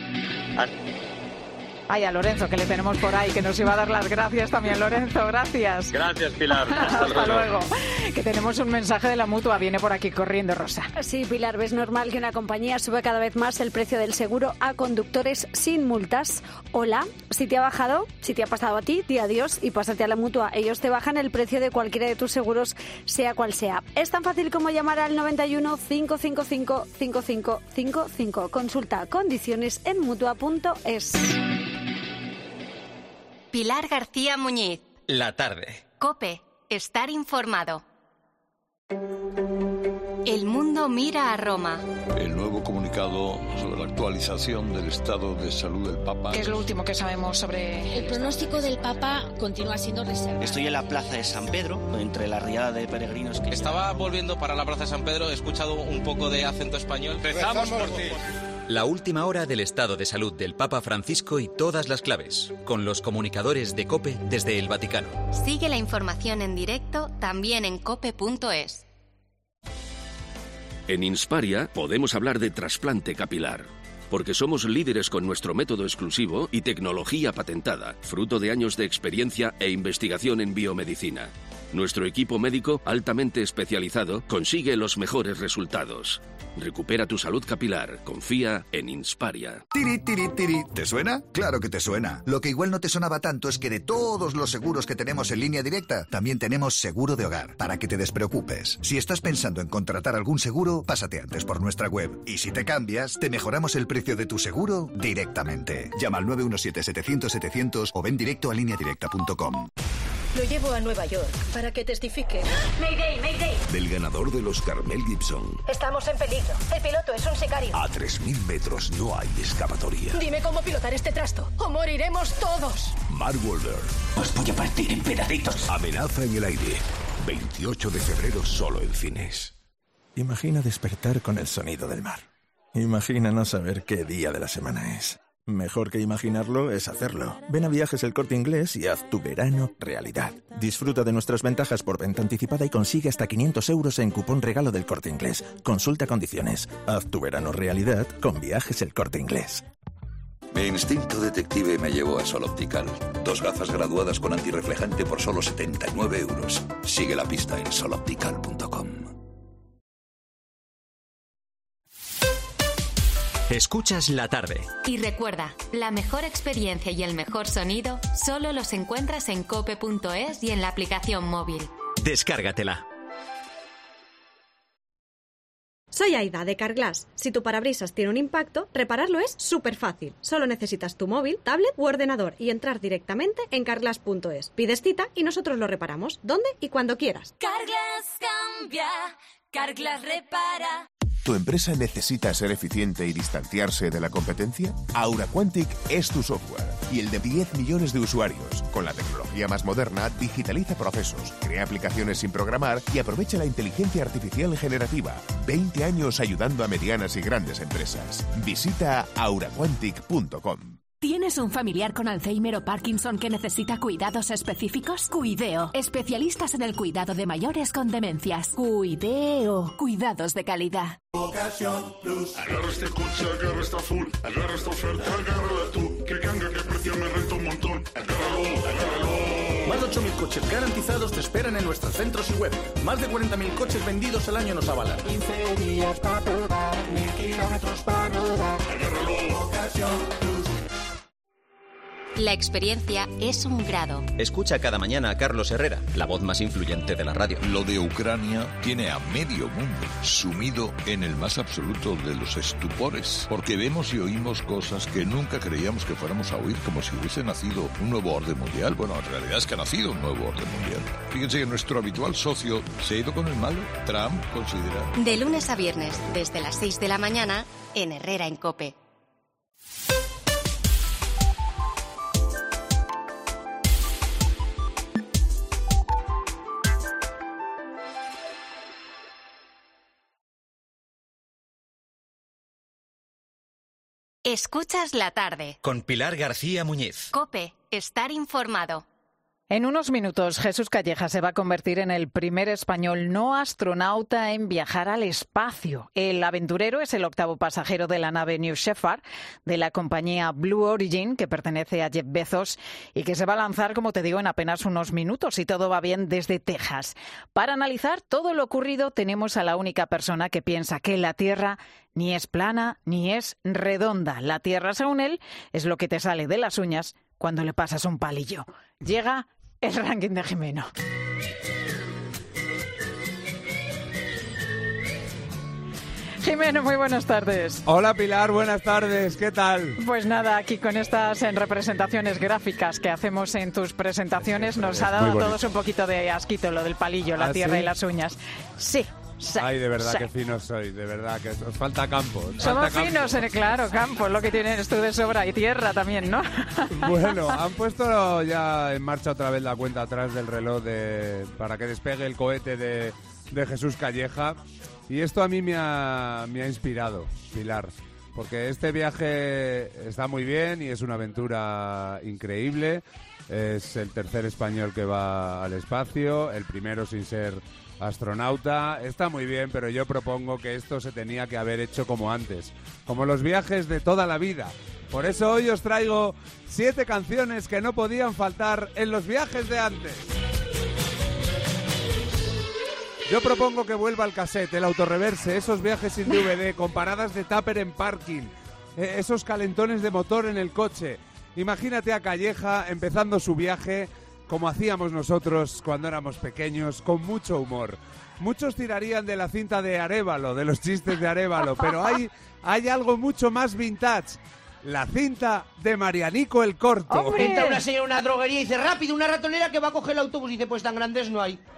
Ay, a Lorenzo, que le tenemos por ahí, que nos iba a dar las gracias también. Lorenzo, gracias. Gracias, Pilar. Hasta, Hasta luego. Que tenemos un mensaje de la Mutua. Viene por aquí corriendo Rosa. Sí, Pilar, ¿ves normal que una compañía sube cada vez más el precio del seguro a conductores sin multas? Hola, si te ha bajado, si te ha pasado a ti, di adiós y pásate a la Mutua. Ellos te bajan el precio de cualquiera de tus seguros, sea cual sea. Es tan fácil como llamar al noventa y uno, cinco cinco cinco, cinco cinco cinco cinco. Consulta condiciones en mutua punto es. Pilar García Muñiz. La tarde. COPE. Estar informado. El mundo mira a Roma. El nuevo comunicado sobre la actualización del estado de salud del Papa. ¿Qué es lo último que sabemos sobre el pronóstico del Papa? Continúa siendo reservado. Estoy en la plaza de San Pedro, entre la riada de peregrinos que... Estaba volviendo para la plaza de San Pedro, he escuchado un poco de acento español. Rezamos por ti. La última hora del estado de salud del Papa Francisco y todas las claves, con los comunicadores de COPE desde el Vaticano. Sigue la información en directo también en cope punto es. En Insparia podemos hablar de trasplante capilar. porque somos líderes con nuestro método exclusivo y tecnología patentada, fruto de años de experiencia e investigación en biomedicina. Nuestro equipo médico, altamente especializado, consigue los mejores resultados. Recupera tu salud capilar. Confía en Insparia. Tiri, tiri, tiri. ¿Te suena? Claro que te suena. Lo que igual no te sonaba tanto es que de todos los seguros que tenemos en Línea Directa, también tenemos seguro de hogar, para que te despreocupes. Si estás pensando en contratar algún seguro, pásate antes por nuestra web. Y si te cambias, te mejoramos el precio de tu seguro directamente. Llama al nueve uno siete, setecientos, setecientos o ven directo a línea directa punto com. Lo llevo a Nueva York para que testifique. Mayday, Mayday. Del ganador del Oscar, Mel Gibson. Estamos en peligro. El piloto es un sicario. A tres mil metros no hay escapatoria. Dime cómo pilotar este trasto o moriremos todos. Mark Wahlberg. Os voy a partir en pedacitos. Amenaza en el aire. veintiocho de febrero solo en cines. Imagina despertar con el sonido del mar. Imagina no saber qué día de la semana es. Mejor que imaginarlo es hacerlo. Ven a Viajes El Corte Inglés y haz tu verano realidad. Disfruta de nuestras ventajas por venta anticipada y consigue hasta quinientos euros en cupón regalo del Corte Inglés. Consulta condiciones. Haz tu verano realidad con Viajes El Corte Inglés. Mi instinto detective me llevó a Sol Optical. Dos gafas graduadas con antirreflejante por solo setenta y nueve euros. Sigue la pista en sol optical punto com. Escuchas la tarde. Y recuerda, la mejor experiencia y el mejor sonido solo los encuentras en cope punto es y en la aplicación móvil. Descárgatela. Soy Aida, de Carglass. Si tu parabrisas tiene un impacto, repararlo es súper fácil. Solo necesitas tu móvil, tablet u ordenador y entrar directamente en carglass punto es. Pides cita y nosotros lo reparamos, donde y cuando quieras. Carglass cambia, Carglass repara. ¿Tu empresa necesita ser eficiente y distanciarse de la competencia? AuraQuantic es tu software y el de diez millones de usuarios. Con la tecnología más moderna, digitaliza procesos, crea aplicaciones sin programar y aprovecha la inteligencia artificial generativa. veinte años ayudando a medianas y grandes empresas. Visita aura quantic punto com. ¿Tienes un familiar con Alzheimer o Parkinson que necesita cuidados específicos? Cuideo, especialistas en el cuidado de mayores con demencias. Cuideo, cuidados de calidad. Ocasión Plus. Agarra este coche, agarra esta full, agarra esta oferta, agárrala tú. Que ganga, que precio, me renta un montón. Agárralo, agárralo. Más de ocho mil coches garantizados te esperan en nuestros centros y web. Más de cuarenta mil coches vendidos al año nos avalan. quince días para probar, mil kilómetros para rodar. Agárralo, Ocasión Plus. La experiencia es un grado. Escucha cada mañana a Carlos Herrera, la voz más influyente de la radio. Lo de Ucrania tiene a medio mundo sumido en el más absoluto de los estupores, porque vemos y oímos cosas que nunca creíamos que fuéramos a oír, como si hubiese nacido un nuevo orden mundial. Bueno, en realidad es que ha nacido un nuevo orden mundial. Fíjense que nuestro habitual socio se ha ido con el malo. Trump considera... De lunes a viernes, desde las seis de la mañana, en Herrera en COPE. Escuchas la tarde. Con Pilar García Muñiz. COPE, estar informado. En unos minutos, Jesús Calleja se va a convertir en el primer español no astronauta en viajar al espacio. El aventurero es el octavo pasajero de la nave New Shepard de la compañía Blue Origin, que pertenece a Jeff Bezos y que se va a lanzar, como te digo, en apenas unos minutos, si todo va bien, desde Texas. Para analizar todo lo ocurrido, tenemos a la única persona que piensa que la Tierra ni es plana ni es redonda. La Tierra, según él, es lo que te sale de las uñas cuando le pasas un palillo. Llega el ranking de Jimeno. Jimeno, muy buenas tardes. Hola Pilar, buenas tardes, ¿qué tal? Pues nada, aquí con estas en representaciones gráficas que hacemos en tus presentaciones, nos es ha dado a todos un poquito de asquito lo del palillo, la ¿Ah, tierra sí? y las uñas. Sí. Sí, Ay, de verdad sí. que fino soy, de verdad que os falta campo. Os Somos falta finos, campo. en, claro, campo, lo que tienes tú de sobra, y tierra también, ¿no? Bueno, han puesto ya en marcha otra vez la cuenta atrás del reloj de, para que despegue el cohete de, de Jesús Calleja, y esto a mí me ha, me ha inspirado, Pilar, porque este viaje está muy bien y es una aventura increíble. Es el tercer español que va al espacio, el primero sin ser astronauta, está muy bien, pero yo propongo que esto se tenía que haber hecho como antes, como los viajes de toda la vida. Por eso hoy os traigo siete canciones que no podían faltar en los viajes de antes. Yo propongo que vuelva el cassette, el autorreverse, esos viajes sin D V D, con paradas de tupper en parking, eh, esos calentones de motor en el coche. Imagínate a Calleja empezando su viaje como hacíamos nosotros cuando éramos pequeños, con mucho humor. Muchos tirarían de la cinta de Arévalo, de los chistes de Arévalo, pero hay, hay algo mucho más vintage. La cinta de Marianico el Corto. ¡Hombre! Entra una señora en una droguería y dice, rápido, una ratonera que va a coger el autobús. Y dice, pues tan grandes no hay.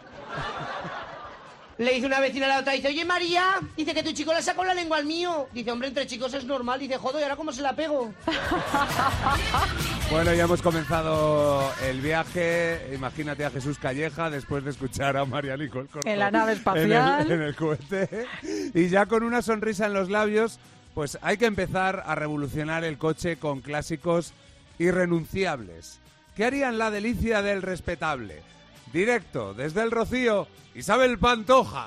Le dice una vecina a la otra, dice, oye María, dice que tu chico le sacó la lengua al mío. Dice, hombre, entre chicos es normal. Dice, joder, ¿y ahora cómo se la pego? Bueno, ya hemos comenzado el viaje. Imagínate a Jesús Calleja después de escuchar a Marianico el Corto. En la nave espacial. En el, en el cohete. Y ya con una sonrisa en los labios, pues hay que empezar a revolucionar el coche con clásicos irrenunciables. ¿Qué harían la delicia del respetable? Directo, desde el Rocío, Isabel Pantoja.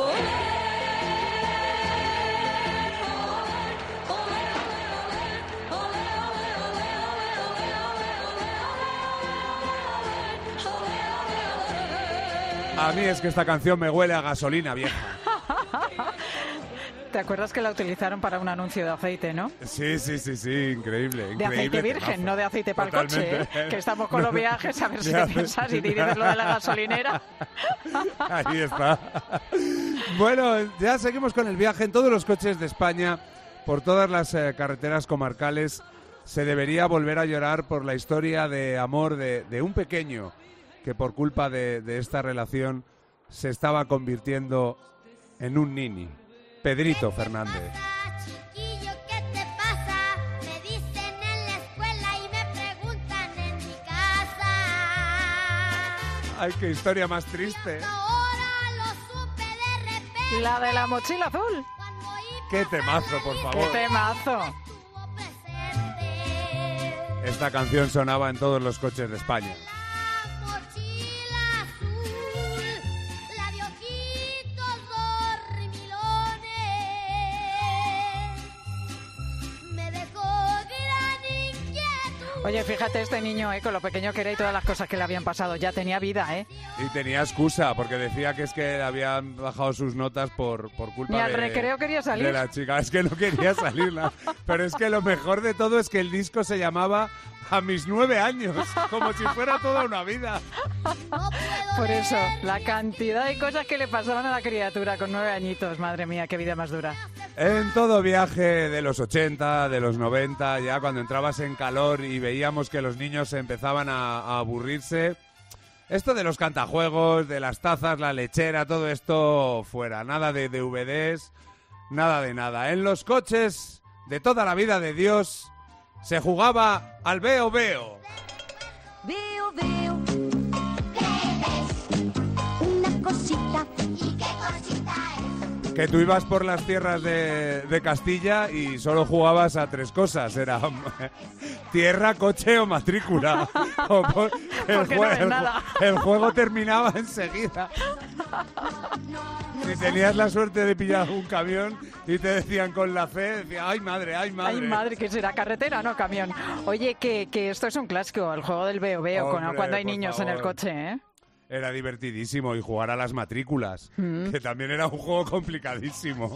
A mí es que esta canción me huele a gasolina vieja. ¿Te acuerdas que la utilizaron para un anuncio de aceite, no? Sí, sí, sí, sí, increíble. De aceite virgen, temazo. No de aceite para Totalmente. El coche, ¿eh? Que estamos con los viajes, a ver si te piensas y dices lo de la gasolinera. Ahí está. Bueno, ya seguimos con el viaje. En todos los coches de España, por todas las eh, carreteras comarcales, se debería volver a llorar por la historia de amor de, de un pequeño que por culpa de, de esta relación se estaba convirtiendo en un nini. Pedrito Fernández. Chiquillo, ¿qué te pasa? Me dicen en la escuela y me preguntan en mi casa. Ay, qué historia más triste. Ahora lo supe de repente. La de la mochila azul. Qué temazo, por favor. Qué temazo. Esta canción sonaba en todos los coches de España. Oye, fíjate este niño, eh, con lo pequeño que era y todas las cosas que le habían pasado. Ya tenía vida, ¿eh? Y tenía excusa, porque decía que es que habían bajado sus notas por, por culpa Ni de... al recreo quería salir. De la chica. Es que no quería salir. La... Pero es que lo mejor de todo es que el disco se llamaba A mis nueve años, como si fuera toda una vida. Por eso, la cantidad de cosas que le pasaban a la criatura con nueve añitos. Madre mía, qué vida más dura. En todo viaje de los ochenta, de los noventa, ya cuando entrabas en calor y veíamos que los niños empezaban a, a aburrirse, esto de los cantajuegos, de las tazas, la lechera, todo esto fuera. Nada de D V Ds, nada de nada. En los coches de toda la vida de Dios se jugaba al veo veo. Veo, veo. ¿Qué es? Una cosita. ¿Y qué cosita es? Que tú ibas por las tierras de, de Castilla y solo jugabas a tres cosas. Era tierra, coche o matrícula. O por, el, jue, no el, nada. el juego terminaba enseguida. Si tenías la suerte de pillar un camión y te decían con la C, decían, ay madre, ay madre. Ay madre, que será carretera, no camión. Oye, que, que esto es un clásico, el juego del veo veo, Hombre, con, cuando hay niños favor. En el coche, ¿eh? Era divertidísimo, y jugar a las matrículas, mm. que también era un juego complicadísimo.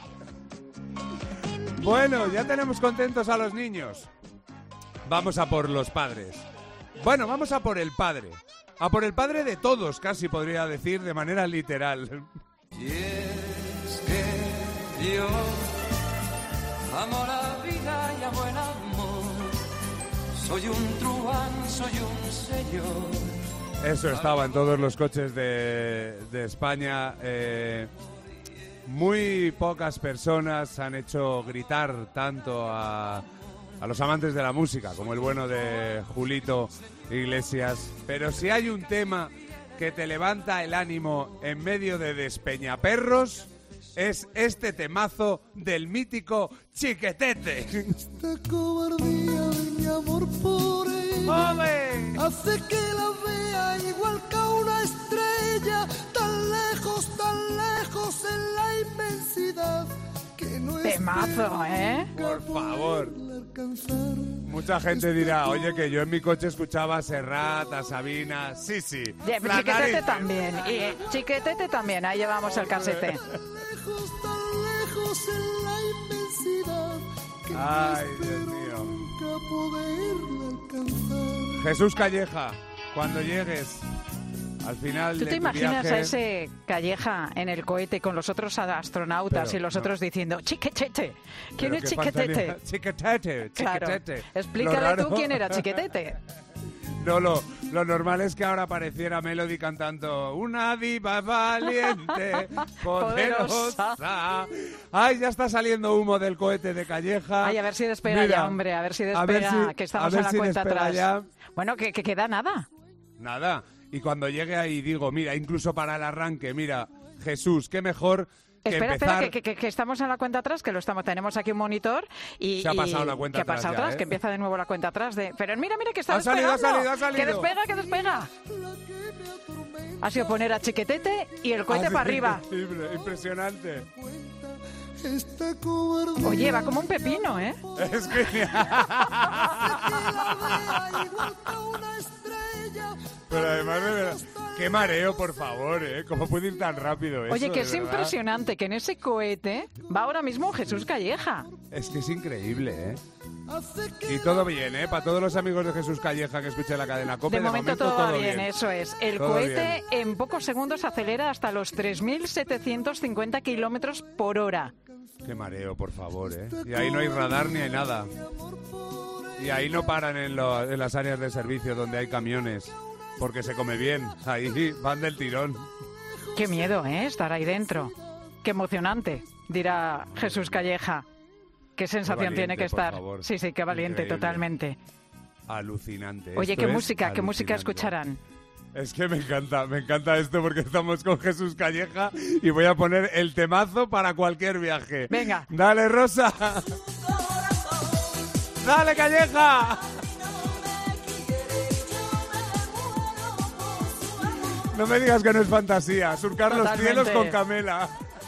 Bueno, ya tenemos contentos a los niños. Vamos a por los padres. Bueno, vamos a por el padre. A por el padre de todos, casi podría decir, de manera literal. Y es que yo amo la vida y amo el amor. Soy un truán, soy un señor. Eso estaba en todos los coches de, de España. Eh, muy pocas personas han hecho gritar tanto a, a los amantes de la música, como el bueno de Julito Iglesias. Pero si hay un tema que te levanta el ánimo en medio de Despeñaperros, es este temazo del mítico Chiquetete. Esta cobardía de mi amor por ella ¡Ole! Hace que la vea igual que una estrella tan lejos tan lejos en la inmensidad que no es Temazo, ¿eh? Por favor. Mucha gente dirá, oye, que yo en mi coche escuchaba a Serrat, a Sabina, sí, sí. Yeah, La Chiquetete nariz. también. Y eh, Chiquetete también, ahí llevamos el casete. lejos, tan lejos en la inmensidad que Ay, no Dios espero mío. nunca poderla alcanzar. Jesús Calleja, cuando llegues al final ¿Tú de te tu imaginas viaje, a ese Calleja en el cohete con los otros astronautas Pero, y los no. otros diciendo Chiquetete? ¿Quién Pero es qué Chiquetete? faltaría- Chiquetete, Claro. Chiquetete. Explícale Lo raro- tú quién era Chiquetete. No, lo, lo normal es que ahora apareciera Melody cantando una diva valiente, poderosa. Ay, ya está saliendo humo del cohete de Calleja. Ay, a ver si despega Mira, ya, hombre, a ver si a despega, ver si- que a estamos ver en la si cuenta despega atrás. ya. Bueno, que, que queda nada. Nada. Y cuando llegue ahí digo, mira, incluso para el arranque, mira, Jesús, qué mejor que Espera, empezar... espera, que, que- que estamos en la cuenta atrás, que lo estamos, tenemos aquí un monitor y... Se ha y- pasado la cuenta que ha atrás pasado ya, atrás, ¿eh? que empieza de nuevo la cuenta atrás de... Pero mira, mira, que está Ha salido, ha despegando. salido, ha salido. Que despega, que despega. Ha sido poner a Chiquetete y el cohete Ha sido para arriba. increíble, impresionante. Esta cobardía Oye, va como un pepino, ¿eh? Es que... igual que una estrella. Pero además, de verdad, qué mareo, por favor, ¿eh? ¿Cómo puede ir tan rápido eso? Oye, que de es verdad? impresionante que en ese cohete va ahora mismo Jesús Calleja. Es que es increíble, ¿eh? Y todo bien, ¿eh? Para todos los amigos de Jesús Calleja que escuchen la cadena COPE, De momento, todo va bien, bien. eso es. El Todo cohete en pocos segundos acelera hasta los tres mil setecientos cincuenta kilómetros por hora. Qué mareo, por favor, ¿eh? Y ahí no hay radar ni hay nada. Y ahí no paran en, lo- en las áreas de servicio donde hay camiones, porque se come bien. Ahí van del tirón. Qué miedo, ¿eh? Estar ahí dentro. Qué emocionante, dirá Jesús Calleja. Qué sensación valiente, tiene que por estar. favor. Sí, sí, qué valiente, Increíble. totalmente. Alucinante. Oye, Esto qué es música, qué música alucinante. escucharán. Es que me encanta, me encanta esto porque estamos con Jesús Calleja y voy a poner el temazo para cualquier viaje. Venga. Dale, Rosa. Dale, Calleja. No me digas que no es fantasía. Surcar los Totalmente. cielos con Camela.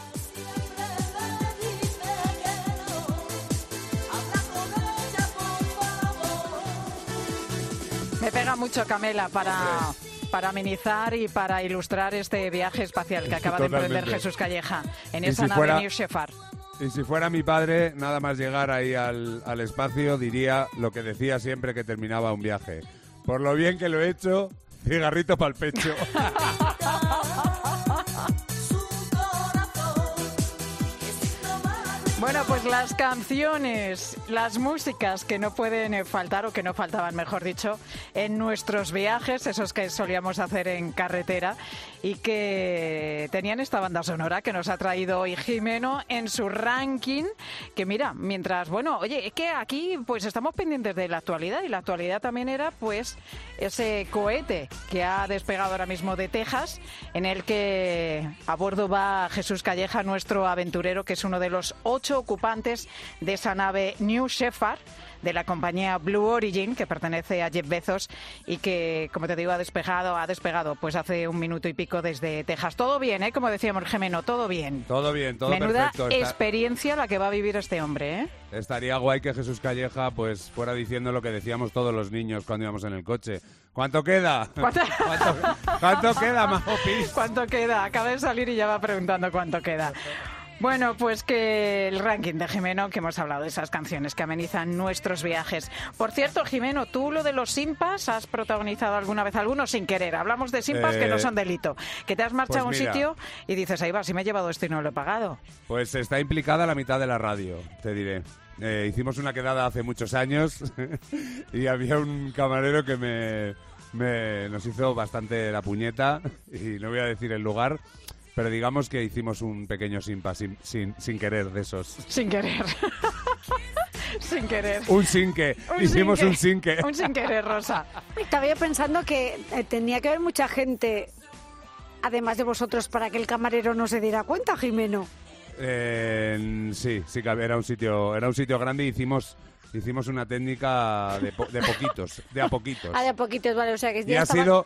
Me pega mucho Camela para, para amenizar y para ilustrar este viaje espacial que acaba de emprender Totalmente. Jesús Calleja en Y esa si nave fuera- New Shepard. Y si fuera mi padre, nada más llegar ahí al, al espacio, diría lo que decía siempre que terminaba un viaje. Por lo bien que lo he hecho, cigarrito para el pecho. Bueno, pues las canciones, las músicas que no pueden eh, faltar o que no faltaban, mejor dicho, en nuestros viajes, esos que solíamos hacer en carretera y que tenían esta banda sonora que nos ha traído hoy Jimeno en su ranking, que mira, mientras, bueno, oye, es que aquí pues estamos pendientes de la actualidad y la actualidad también era pues ese cohete que ha despegado ahora mismo de Texas, en el que a bordo va Jesús Calleja, nuestro aventurero, que es uno de los ocho ocupantes de esa nave New Shepard de la compañía Blue Origin, que pertenece a Jeff Bezos y que, como te digo, ha despegado, ha despegado pues hace un minuto y pico desde Texas. Todo bien, ¿eh? Como decíamos, Gemeno, todo bien. Todo bien, todo Menuda perfecto. Está- experiencia la que va a vivir este hombre, ¿eh? estaría guay que Jesús Calleja pues fuera diciendo lo que decíamos todos los niños cuando íbamos en el coche. ¿Cuánto queda? ¿Cuánto, ¿Cuánto, cuánto queda, Majo Pis? ¿Cuánto queda? Acaba de salir y ya va preguntando cuánto queda. Bueno, pues que el ranking de Jimeno, que hemos hablado de esas canciones que amenizan nuestros viajes. Por cierto, Jimeno, tú lo de los simpas, ¿has protagonizado alguna vez alguno sin querer? Hablamos de simpas Eh, que no son delito. Que te has marchado a un pues mira. sitio y dices, ahí va, si me he llevado esto y no lo he pagado. Pues está implicada la mitad de la radio, te diré. Eh, hicimos una quedada hace muchos años y había un camarero que me, me nos hizo bastante la puñeta y no voy a decir el lugar, pero digamos que hicimos un pequeño simpa sin, sin, sin querer de esos. Sin querer. Sin querer. Un sinque. Un Hicimos sinque. un sinque. Un sin querer, Rosa. Estaba yo pensando que eh, tenía que haber mucha gente, además de vosotros, para que el camarero no se diera cuenta, Jimeno. Eh, sí, sí que era un sitio, era un sitio grande y hicimos, hicimos una técnica de, po- de poquitos, de a poquitos. Ah, de a poquitos, vale, o sea que Y ya ha estaba- sido,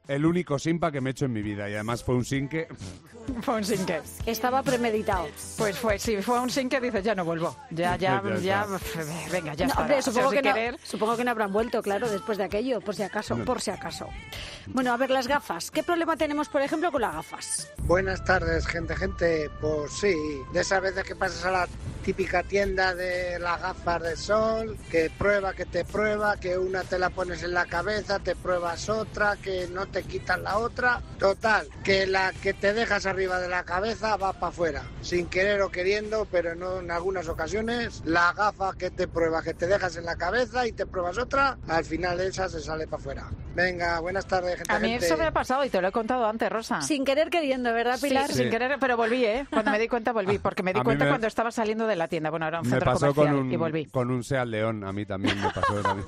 el único simpa que me he hecho en mi vida. Y además fue un sin que... Fue un sin que. Estaba premeditado. Pues fue, si fue un sin que dices, ya no vuelvo. Ya, ya, ya, ya venga, ya no, está. Hombre, supongo, o sea, que no, querer... supongo que no habrán vuelto, claro, después de aquello, por si acaso, por si acaso. Bueno, a ver, las gafas. ¿Qué problema tenemos, por ejemplo, con las gafas? Buenas tardes, gente, gente. Pues sí, de esas veces que pasas a la típica tienda de las gafas de sol, que prueba, que te prueba, que una te la pones en la cabeza, te pruebas otra, que no te quitan la otra. Total, que la que te dejas arriba de la cabeza va para afuera, sin querer o queriendo, pero no en algunas ocasiones, la gafa que te prueba, que te dejas en la cabeza y te pruebas otra, al final esa se sale para afuera. Venga, buenas tardes, gente. A mí gente. eso me ha pasado y te lo he contado antes, Rosa. Sin querer queriendo, ¿verdad, Pilar? Sí, sí. Sin querer, pero volví, ¿eh? Cuando me di cuenta volví, porque me di A mí cuenta me- cuando estaba saliendo de la tienda. Bueno, era un Me centro pasó comercial con un, y volví. con un Seat León, a mí también me pasó. También.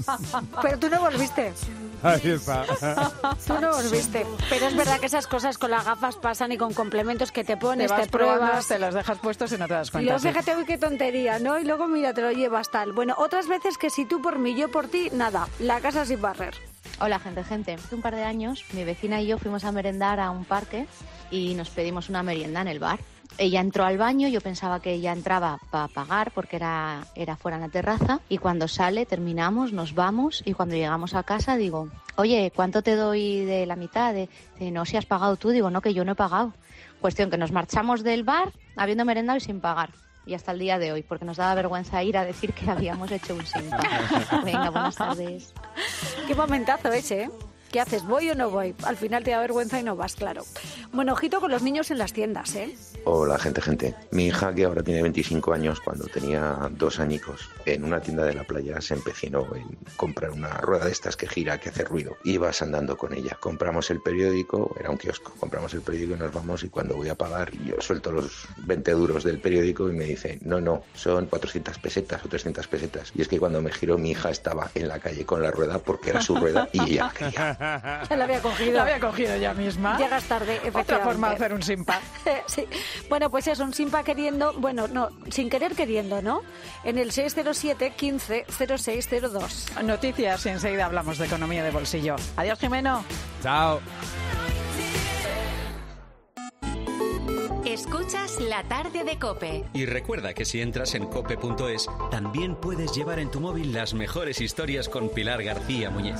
Pero tú no volviste. Ahí está. Tú no volviste. Pero es verdad que esas cosas con las gafas pasan y con complementos que te pones, Te te, vas probando, pruebas. te los dejas puestos y no te das Y cuenta. luego sí. fíjate, uy, qué tontería, ¿no? Y luego, mira, te lo llevas tal. Bueno, otras veces que si tú por mí, yo por ti, nada, la casa sin barrer. Hola, gente, gente. Hace un par de años, mi vecina y yo fuimos a merendar a un parque y nos pedimos una merienda en el bar. Ella entró al baño, yo pensaba que ella entraba para pagar porque era, era fuera en la terraza, y cuando sale, terminamos, nos vamos, y cuando llegamos a casa digo, oye, ¿cuánto te doy de la mitad? De, de, no, si has pagado tú. Digo, no, que yo no he pagado. Cuestión que nos marchamos del bar habiendo merendado y sin pagar. Y hasta el día de hoy, porque nos daba vergüenza ir a decir que habíamos hecho un simpa. Venga, buenas tardes. Qué momentazo ese, ¿eh? ¿Qué haces? ¿Voy o no voy? Al final te da vergüenza y no vas, claro. Bueno, ojito con los niños en las tiendas, ¿eh? Hola, gente, gente. Mi hija, que ahora tiene veinticinco años, cuando tenía dos añicos, en una tienda de la playa se empecinó en comprar una rueda de estas que gira, que hace ruido. Ibas andando con ella. Compramos el periódico, era un kiosco, compramos el periódico y nos vamos, y cuando voy a pagar, yo suelto los veinte duros del periódico y me dice, no, no, son cuatrocientas pesetas o trescientas pesetas. Y es que cuando me giró, mi hija estaba en la calle con la rueda porque era su rueda y ella la quería. Ya la había cogido. La había cogido ya misma. Llegas tarde, efectivamente. Otra forma de hacer un simpa. Sí. Bueno, pues es un simpa queriendo, bueno, no, sin querer queriendo, ¿no? En el seis cero siete, quince, cero seis cero dos. Noticias y enseguida hablamos de economía de bolsillo. Adiós, Jimeno. Chao. Escuchas La Tarde de COPE. Y recuerda que si entras en cope punto es, también puedes llevar en tu móvil las mejores historias con Pilar García Muñiz.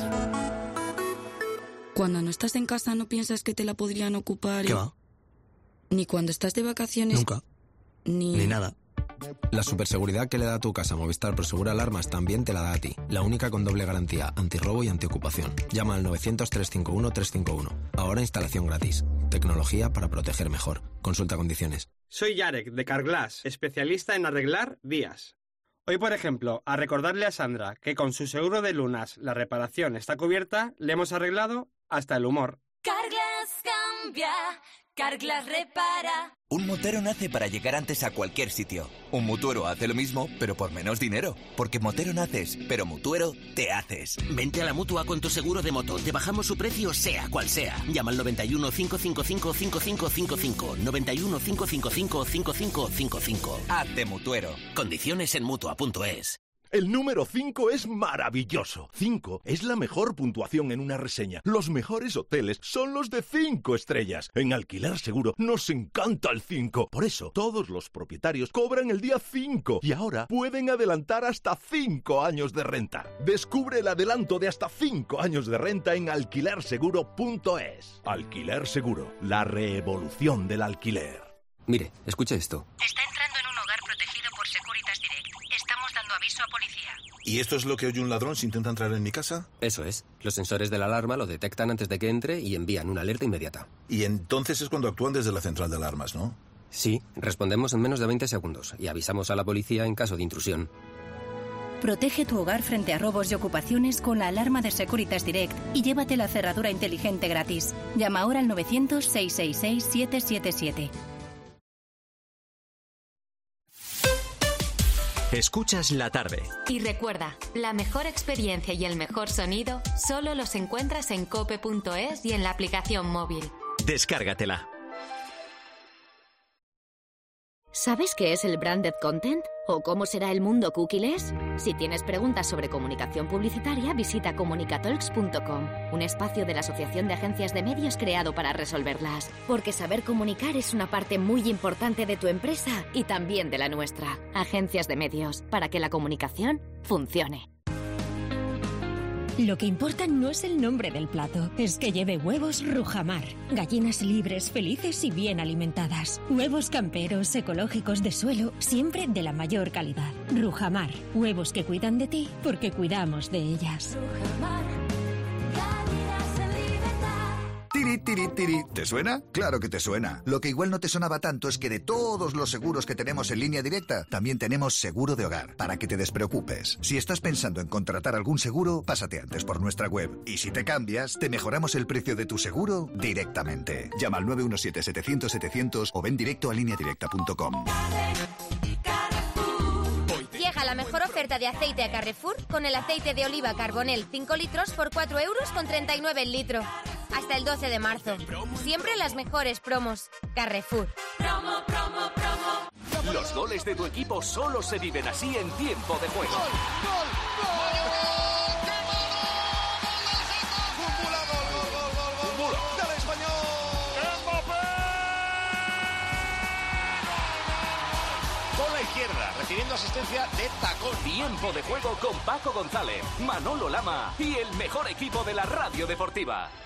Cuando no estás en casa no piensas que te la podrían ocupar. ¿Qué y... va? Ni cuando estás de vacaciones. Nunca. Ni... Ni nada. La superseguridad que le da a tu casa Movistar Prosegur Alarmas también te la da a ti. La única con doble garantía, antirrobo y antiocupación. Llama al novecientos, trescientos cincuenta y uno, trescientos cincuenta y uno. Ahora instalación gratis. Tecnología para proteger mejor. Consulta condiciones. Soy Yarek, de Carglass, especialista en arreglar vías. Hoy, por ejemplo, a recordarle a Sandra que con su seguro de lunas la reparación está cubierta, le hemos arreglado hasta el humor. Carglass cambia, Carglass repara. Un motero nace para llegar antes a cualquier sitio. Un mutuero hace lo mismo, pero por menos dinero. Porque motero naces, pero mutuero te haces. Vente a la Mutua con tu seguro de moto. Te bajamos su precio sea cual sea. Llama al noventa y uno, cinco cinco cinco, cinco cinco cinco cinco. noventa y uno, cinco cinco cinco, cinco cinco cinco cinco. Hazte mutuero. Condiciones en Mutua punto es. El número cinco es maravilloso. cinco es la mejor puntuación en una reseña. Los mejores hoteles son los de cinco estrellas. En Alquiler Seguro nos encanta el cinco. Por eso, todos los propietarios cobran el día cinco y ahora pueden adelantar hasta cinco años de renta. Descubre el adelanto de hasta cinco años de renta en alquiler seguro punto es. Alquiler Seguro, la revolución del alquiler. Mire, escuche esto. Está entrando en un hogar protegido por Securitas Direct. Estamos dando aviso a policía. ¿Y esto es lo que oye un ladrón si intenta entrar en mi casa? Eso es. Los sensores de la alarma lo detectan antes de que entre y envían una alerta inmediata. Y entonces es cuando actúan desde la central de alarmas, ¿no? Sí, respondemos en menos de veinte segundos y avisamos a la policía en caso de intrusión. Protege tu hogar frente a robos y ocupaciones con la alarma de Securitas Direct y llévate la cerradura inteligente gratis. Llama ahora al novecientos, seiscientos sesenta y seis, siete siete siete. Escuchas La Tarde. Y recuerda, la mejor experiencia y el mejor sonido solo los encuentras en cope punto es y en la aplicación móvil. Descárgatela. ¿Sabes qué es el branded content? ¿O cómo será el mundo cookieless? Si tienes preguntas sobre comunicación publicitaria, visita comunicatalks punto com, un espacio de la Asociación de Agencias de Medios creado para resolverlas. Porque saber comunicar es una parte muy importante de tu empresa y también de la nuestra. Agencias de Medios, para que la comunicación funcione. Lo que importa no es el nombre del plato, es que lleve huevos Rujamar. Gallinas libres, felices y bien alimentadas. Huevos camperos, ecológicos de suelo, siempre de la mayor calidad. Rujamar, huevos que cuidan de ti porque cuidamos de ellas. Tiri, tiri, tiri. ¿Te suena? Claro que te suena. Lo que igual no te sonaba tanto es que de todos los seguros que tenemos en Línea Directa, también tenemos seguro de hogar, para que te despreocupes. Si estás pensando en contratar algún seguro, pásate antes por nuestra web. Y si te cambias, te mejoramos el precio de tu seguro directamente. Llama al nueve uno siete, setecientos, setecientos o ven directo a línea directa punto com. Llega la mejor oferta de aceite a Carrefour con el aceite de oliva Carbonell cinco litros por cuatro euros con treinta y nueve el litro. Hasta el doce de marzo. Siempre las mejores promos. Carrefour. Promo, promo, promo. Los goles de tu equipo solo se viven así en tiempo de juego. ¡Gol, gol, gol! ¡Qué malo! ¡Fútbula, gol, gol, gol, gol, gol! ¡Del español! ¡Mbappé! Con la izquierda, recibiendo asistencia de tacón. Tiempo de juego con Paco González, Manolo Lama y el mejor equipo de la radio deportiva.